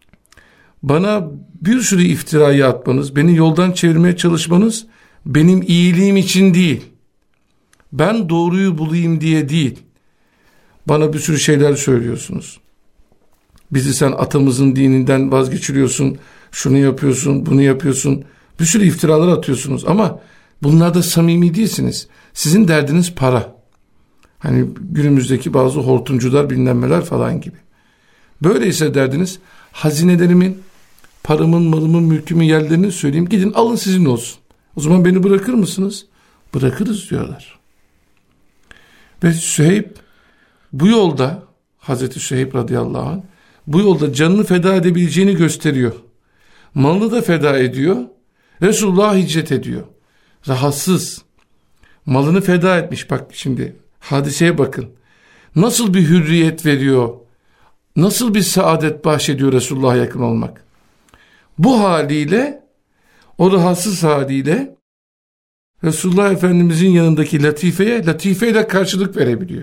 Speaker 2: Bana bir sürü iftirayı atmanız, beni yoldan çevirmeye çalışmanız benim iyiliğim için değil. Ben doğruyu bulayım diye değil. Bana bir sürü şeyler söylüyorsunuz. Bizi sen atamızın dininden vazgeçiriyorsun, şunu yapıyorsun, bunu yapıyorsun. Bir sürü iftiralar atıyorsunuz ama bunlarda samimi değilsiniz. Sizin derdiniz para. Hani günümüzdeki bazı hortumcular, bilmemler falan gibi. Böyleyse derdiniz, hazinelerimin, paramın, malımın, mülkümün yerlerini söyleyeyim. Gidin alın, sizin olsun. O zaman beni bırakır mısınız? Bırakırız diyorlar. Ve Süheyb bu yolda Hazreti Süheyb radıyallahu anh bu yolda canını feda edebileceğini gösteriyor. Malını da feda ediyor. Resulullah'a hicret ediyor. Rahatsız. Malını feda etmiş. Bak şimdi hadiseye bakın. Nasıl bir hürriyet veriyor. Nasıl bir saadet bahşediyor Resulullah'a yakın olmak. Bu haliyle, o rahatsız haliyle Resulullah Efendimizin yanındaki latifeye, latifeyle karşılık verebiliyor.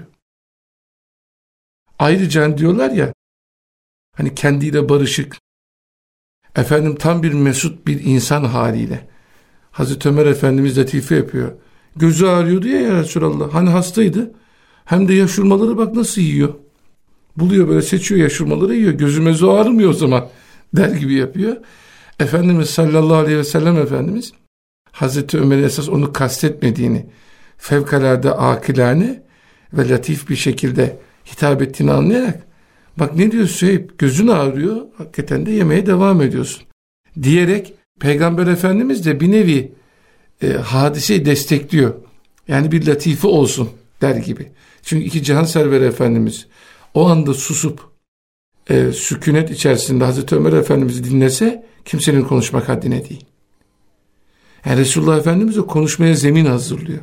Speaker 2: Ayrıca diyorlar ya, hani kendiyle barışık, efendim tam bir mesut bir insan haliyle. Hazreti Ömer Efendimiz latife yapıyor. Gözü ağrıyordu ya ya Resulallah. Hani hastaydı. Hem de yaşurmaları bak nasıl yiyor. Buluyor böyle, seçiyor, yaşurmaları yiyor. Gözü mezi ağrımıyor o zaman der gibi yapıyor. Efendimiz sallallahu aleyhi ve sellem Efendimiz Hazreti Ömer'in esas onu kastetmediğini, fevkalade akilane ve latif bir şekilde hitap ettiğini anlayarak, bak ne diyor Süheyb, gözün ağrıyor, hakikaten de yemeye devam ediyorsun diyerek Peygamber Efendimiz de bir nevi e, hadiseyi destekliyor. Yani bir latife olsun der gibi. Çünkü iki cihan serveri Efendimiz o anda susup e, sükunet içerisinde Hazreti Ömer Efendimiz'i dinlese kimsenin konuşmak haddine değil. Yani Resulullah Efendimiz de konuşmaya zemin hazırlıyor.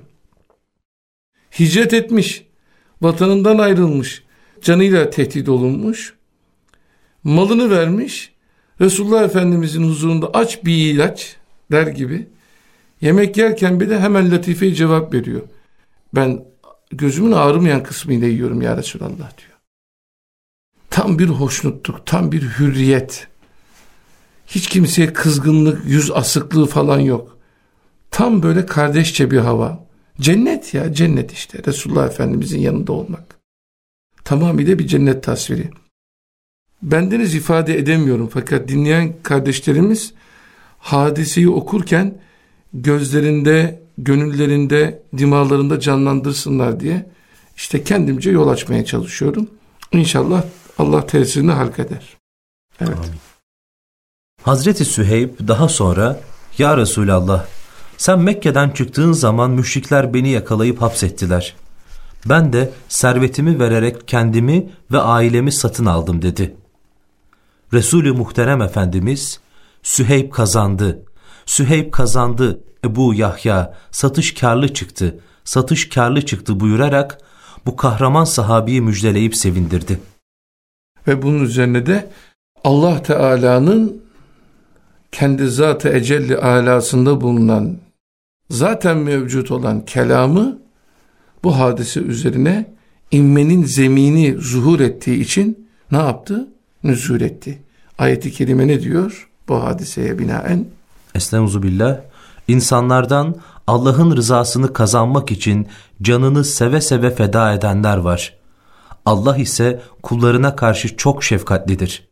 Speaker 2: Hicret etmiş, vatanından ayrılmış, canıyla tehdit olunmuş, malını vermiş, Resulullah Efendimizin huzurunda aç bir ilaç der gibi, yemek yerken bile hemen latifeyi cevap veriyor. Ben gözümün ağrımayan kısmıyla yiyorum ya Resulallah diyor. Tam bir hoşnutluk, tam bir hürriyet. Hiç kimseye kızgınlık, yüz asıklığı falan yok. Tam böyle kardeşçe bir hava. Cennet ya, cennet işte. Resulullah Efendimizin yanında olmak. Tamamıyla bir cennet tasviri. Bendeniz ifade edemiyorum fakat dinleyen kardeşlerimiz hadiseyi okurken gözlerinde, gönüllerinde, dimağlarında canlandırsınlar diye işte kendimce yol açmaya çalışıyorum. İnşallah Allah tesirini halk eder. Evet.
Speaker 1: Amin. Hazreti Süheyb daha sonra, ya Resulallah, sen Mekke'den çıktığın zaman müşrikler beni yakalayıp hapsettiler. Ben de servetimi vererek kendimi ve ailemi satın aldım dedi. Resul-i Muhterem Efendimiz, Süheyb kazandı, Süheyb kazandı Ebu Yahya, satış kârlı çıktı, satış kârlı çıktı buyurarak bu kahraman sahabeyi müjdeleyip sevindirdi.
Speaker 2: Ve bunun üzerine de Allah Teala'nın kendi zat-ı ecelli alasında bulunan, zaten mevcut olan kelamı bu hadise üzerine inmenin zemini zuhur ettiği için ne yaptı? Nüzul etti. Ayet-i kerime ne diyor bu hadiseye binaen?
Speaker 1: Estağfirullah. İnsanlardan Allah'ın rızasını kazanmak için canını seve seve feda edenler var. Allah ise kullarına karşı çok şefkatlidir.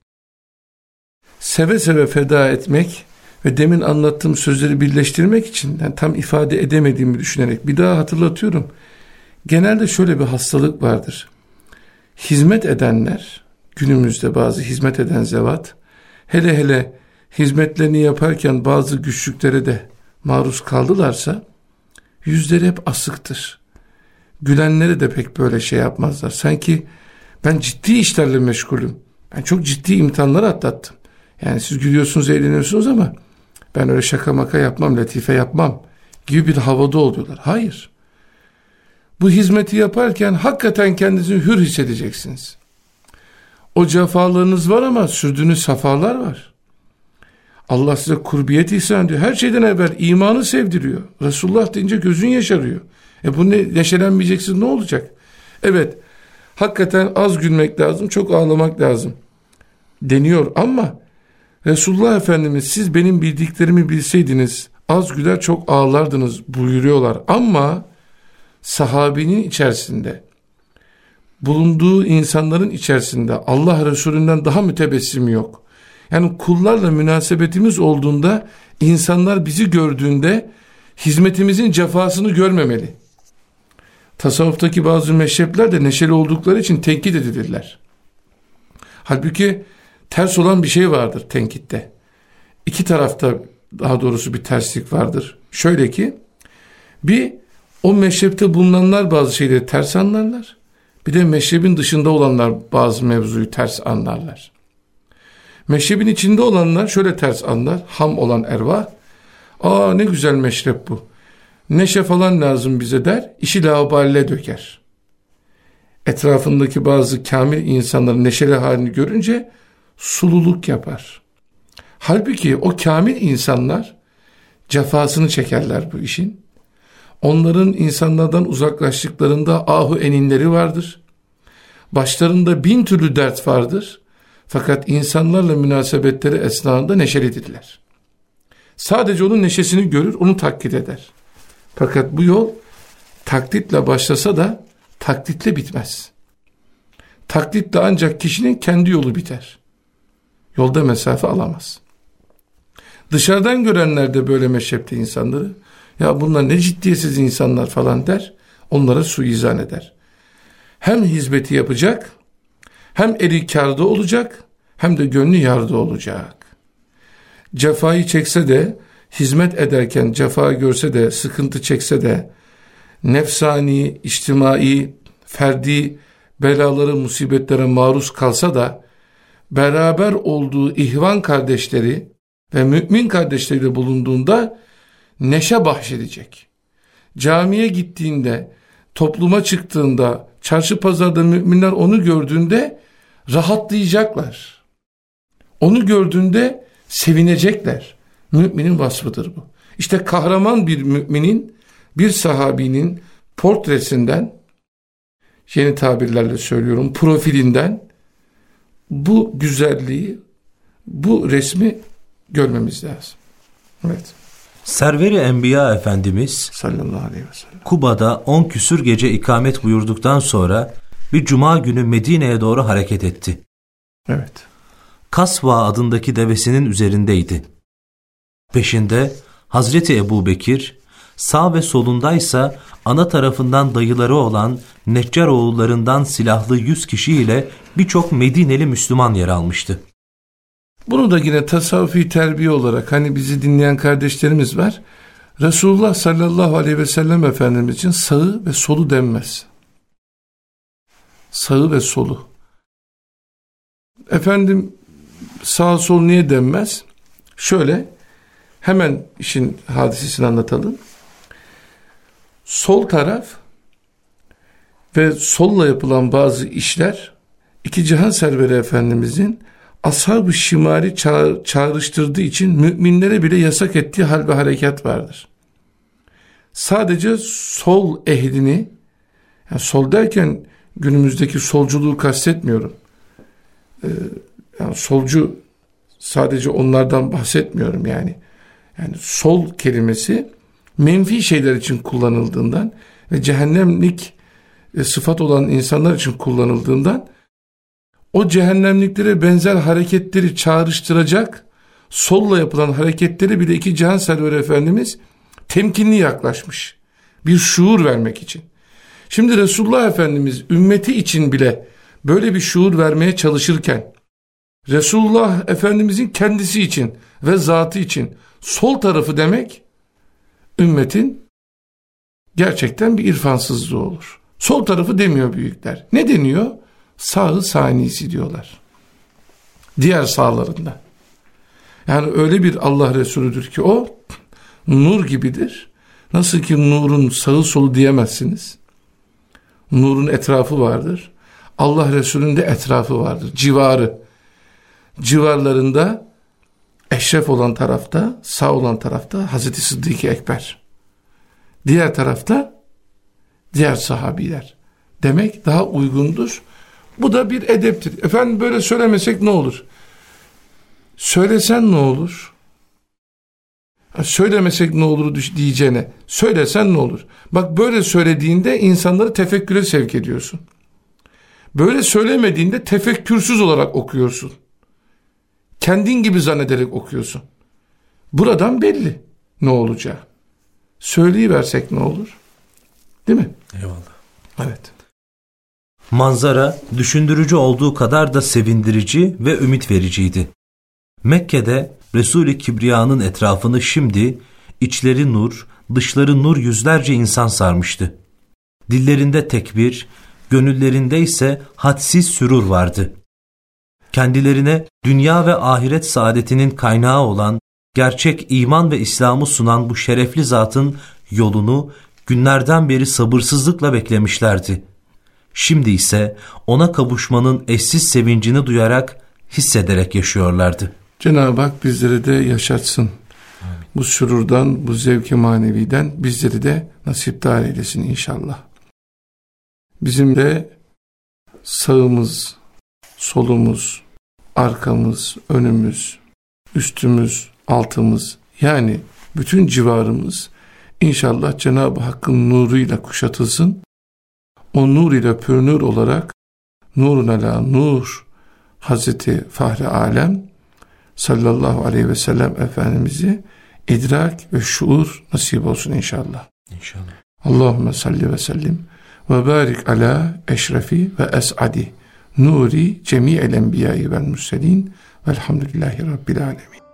Speaker 2: Seve seve feda etmek ve demin anlattığım sözleri birleştirmek için yani tam ifade edemediğimi düşünerek bir daha hatırlatıyorum. Genelde şöyle bir hastalık vardır. Hizmet edenler, günümüzde bazı hizmet eden zevat, hele hele hizmetlerini yaparken bazı güçlüklere de maruz kaldılarsa, yüzleri hep asıktır. Gülenlere de pek böyle şey yapmazlar. Sanki ben ciddi işlerle meşgulüm. Ben çok ciddi imtihanları atlattım. Yani siz gülüyorsunuz, eğleniyorsunuz ama ben öyle şaka maka yapmam, latife yapmam gibi bir havada oluyorlar. Hayır. Bu hizmeti yaparken hakikaten kendinizi hür hissedeceksiniz. O cefalarınız var ama sürdüğünüz safalar var. Allah size kurbiyet ihsan ediyor. Her şeyden evvel imanı sevdiriyor. Resulullah deyince gözün yaşarıyor. E bu ne, neşelenmeyeceksin, ne olacak? Evet, hakikaten az gülmek lazım, çok ağlamak lazım deniyor ama Resulullah Efendimiz siz benim bildiklerimi bilseydiniz az güler çok ağlardınız buyuruyorlar ama sahabenin içerisinde bulunduğu insanların içerisinde Allah Resulü'nden daha mütebessim yok. Yani kullarla münasebetimiz olduğunda insanlar bizi gördüğünde hizmetimizin cefasını görmemeli. Tasavvuftaki bazı meşrepler de neşeli oldukları için tenkit edilirler. Halbuki ters olan bir şey vardır tenkitte. İki tarafta daha doğrusu bir terslik vardır. Şöyle ki bir o meşrepte bulunanlar bazı şeyleri ters anlarlar. Bir de meşrebin dışında olanlar bazı mevzuyu ters anlarlar. Meşrebin içinde olanlar şöyle ters anlar. Ham olan ervah. Aa ne güzel meşrep bu. Neşe falan lazım bize der. İşi laubaliye döker. Etrafındaki bazı kamil insanların neşeli halini görünce sululuk yapar. Halbuki o kamil insanlar cefasını çekerler bu işin. Onların insanlardan uzaklaştıklarında ahu eninleri vardır. Başlarında bin türlü dert vardır. Fakat insanlarla münasebetleri esnasında neşelidirler. Sadece onun neşesini görür, onu taklit eder. Fakat bu yol taklitle başlasa da taklitle bitmez. Taklitle ancak kişinin kendi yolu biter. Yolda mesafe alamaz. Dışarıdan görenler de böyle meşrepte insanları, ya bunlar ne ciddiyetsiz insanlar falan der, onlara suizan eder. Hem hizmeti yapacak, hem eli kârda olacak, hem de gönlü yarda olacak. Cefayı çekse de, hizmet ederken cefa görse de, sıkıntı çekse de, nefsani, içtimai, ferdi belaları, musibetlere maruz kalsa da, beraber olduğu ihvan kardeşleri ve mümin kardeşleriyle bulunduğunda neşe bahşedecek. Camiye gittiğinde, topluma çıktığında, çarşı pazarda müminler onu gördüğünde rahatlayacaklar. Onu gördüğünde sevinecekler. Müminin vasfıdır bu. İşte kahraman bir müminin, bir sahabinin portresinden, yeni tabirlerle söylüyorum, profilinden bu güzelliği, bu resmi görmemiz lazım. Evet.
Speaker 1: Server-i Enbiya Efendimiz
Speaker 2: sallallahu aleyhi ve sellem
Speaker 1: Kuba'da on küsür gece ikamet buyurduktan sonra bir cuma günü Medine'ye doğru hareket etti.
Speaker 2: Evet.
Speaker 1: Kasva adındaki devesinin üzerindeydi. Peşinde Hazreti Ebubekir, sağ ve solundaysa ana tarafından dayıları olan Neccar oğullarından silahlı yüz kişiyle birçok Medineli Müslüman yer almıştı.
Speaker 2: Bunu da yine tasavvufi terbiye olarak, hani bizi dinleyen kardeşlerimiz var. Resulullah sallallahu aleyhi ve sellem Efendimiz için sağı ve solu denmez. Sağı ve solu. Efendim sağ sol niye denmez? Şöyle, hemen işin hadisesini anlatalım. Sol taraf ve solla yapılan bazı işler, iki cihan serveri Efendimizin ashab-ı şimari çağ, çağrıştırdığı için müminlere bile yasak ettiği hal ve harekat vardır. Sadece sol ehlini, yani sol derken günümüzdeki solculuğu kastetmiyorum. Ee, yani solcu sadece onlardan bahsetmiyorum yani. Yani sol kelimesi menfi şeyler için kullanıldığından ve cehennemlik e, sıfat olan insanlar için kullanıldığından o cehennemliklere benzer hareketleri çağrıştıracak solla yapılan hareketleri bile iki cihan serveri Efendimiz temkinli yaklaşmış. Bir şuur vermek için. Şimdi Resulullah Efendimiz ümmeti için bile böyle bir şuur vermeye çalışırken Resulullah Efendimizin kendisi için ve zatı için sol tarafı demek ümmetin gerçekten bir irfansızlığı olur. Sol tarafı demiyor büyükler. Ne deniyor? Sağı sanisi diyorlar. Diğer sağlarında. Yani öyle bir Allah Resulüdür ki o nur gibidir. Nasıl ki nurun sağı solu diyemezsiniz. Nurun etrafı vardır. Allah Resulü'nün de etrafı vardır. Civarı. Civarlarında eşref olan tarafta, sağ olan tarafta Hazreti Sıddık-ı Ekber. Diğer tarafta diğer sahabiler. Demek daha uygundur. Bu da bir edeptir. Efendim böyle söylemesek ne olur? Söylesen ne olur? Söylemesek ne olur diyeceğine söylesen ne olur? Bak böyle söylediğinde insanları tefekküre sevk ediyorsun. Böyle söylemediğinde tefekkürsüz olarak okuyorsun. Kendin gibi zannederek okuyorsun. Buradan belli ne olacağı. Söyleyiversek ne olur? Değil mi?
Speaker 1: Eyvallah.
Speaker 2: Evet.
Speaker 1: Manzara düşündürücü olduğu kadar da sevindirici ve ümit vericiydi. Mekke'de Resul-i Kibriya'nın etrafını şimdi içleri nur, dışları nur yüzlerce insan sarmıştı. Dillerinde tekbir, gönüllerinde ise hadsiz sürur vardı. Kendilerine dünya ve ahiret saadetinin kaynağı olan, gerçek iman ve İslam'ı sunan bu şerefli zatın yolunu günlerden beri sabırsızlıkla beklemişlerdi. Şimdi ise ona kavuşmanın eşsiz sevincini duyarak, hissederek yaşıyorlardı.
Speaker 2: Cenab-ı Hak bizleri de yaşatsın. Amin. Bu sürurdan, bu zevk-i maneviden bizleri de nasipdar eylesin inşallah. Bizim de sağımız, solumuz, arkamız, önümüz, üstümüz, altımız, yani bütün civarımız İnşallah Cenab-ı Hakk'ın nuruyla kuşatılsın. O nur ile pürnür olarak nurun ala nur Hazreti Fahri Alem sallallahu aleyhi ve sellem Efendimiz'i idrak ve şuur nasip olsun inşallah.
Speaker 1: İnşallah.
Speaker 2: Allahümme salli ve sellim ve barik ala eşrefi ve es'adi nuri cemi'el enbiyayı vel mürselin velhamdülillahi rabbil alemin.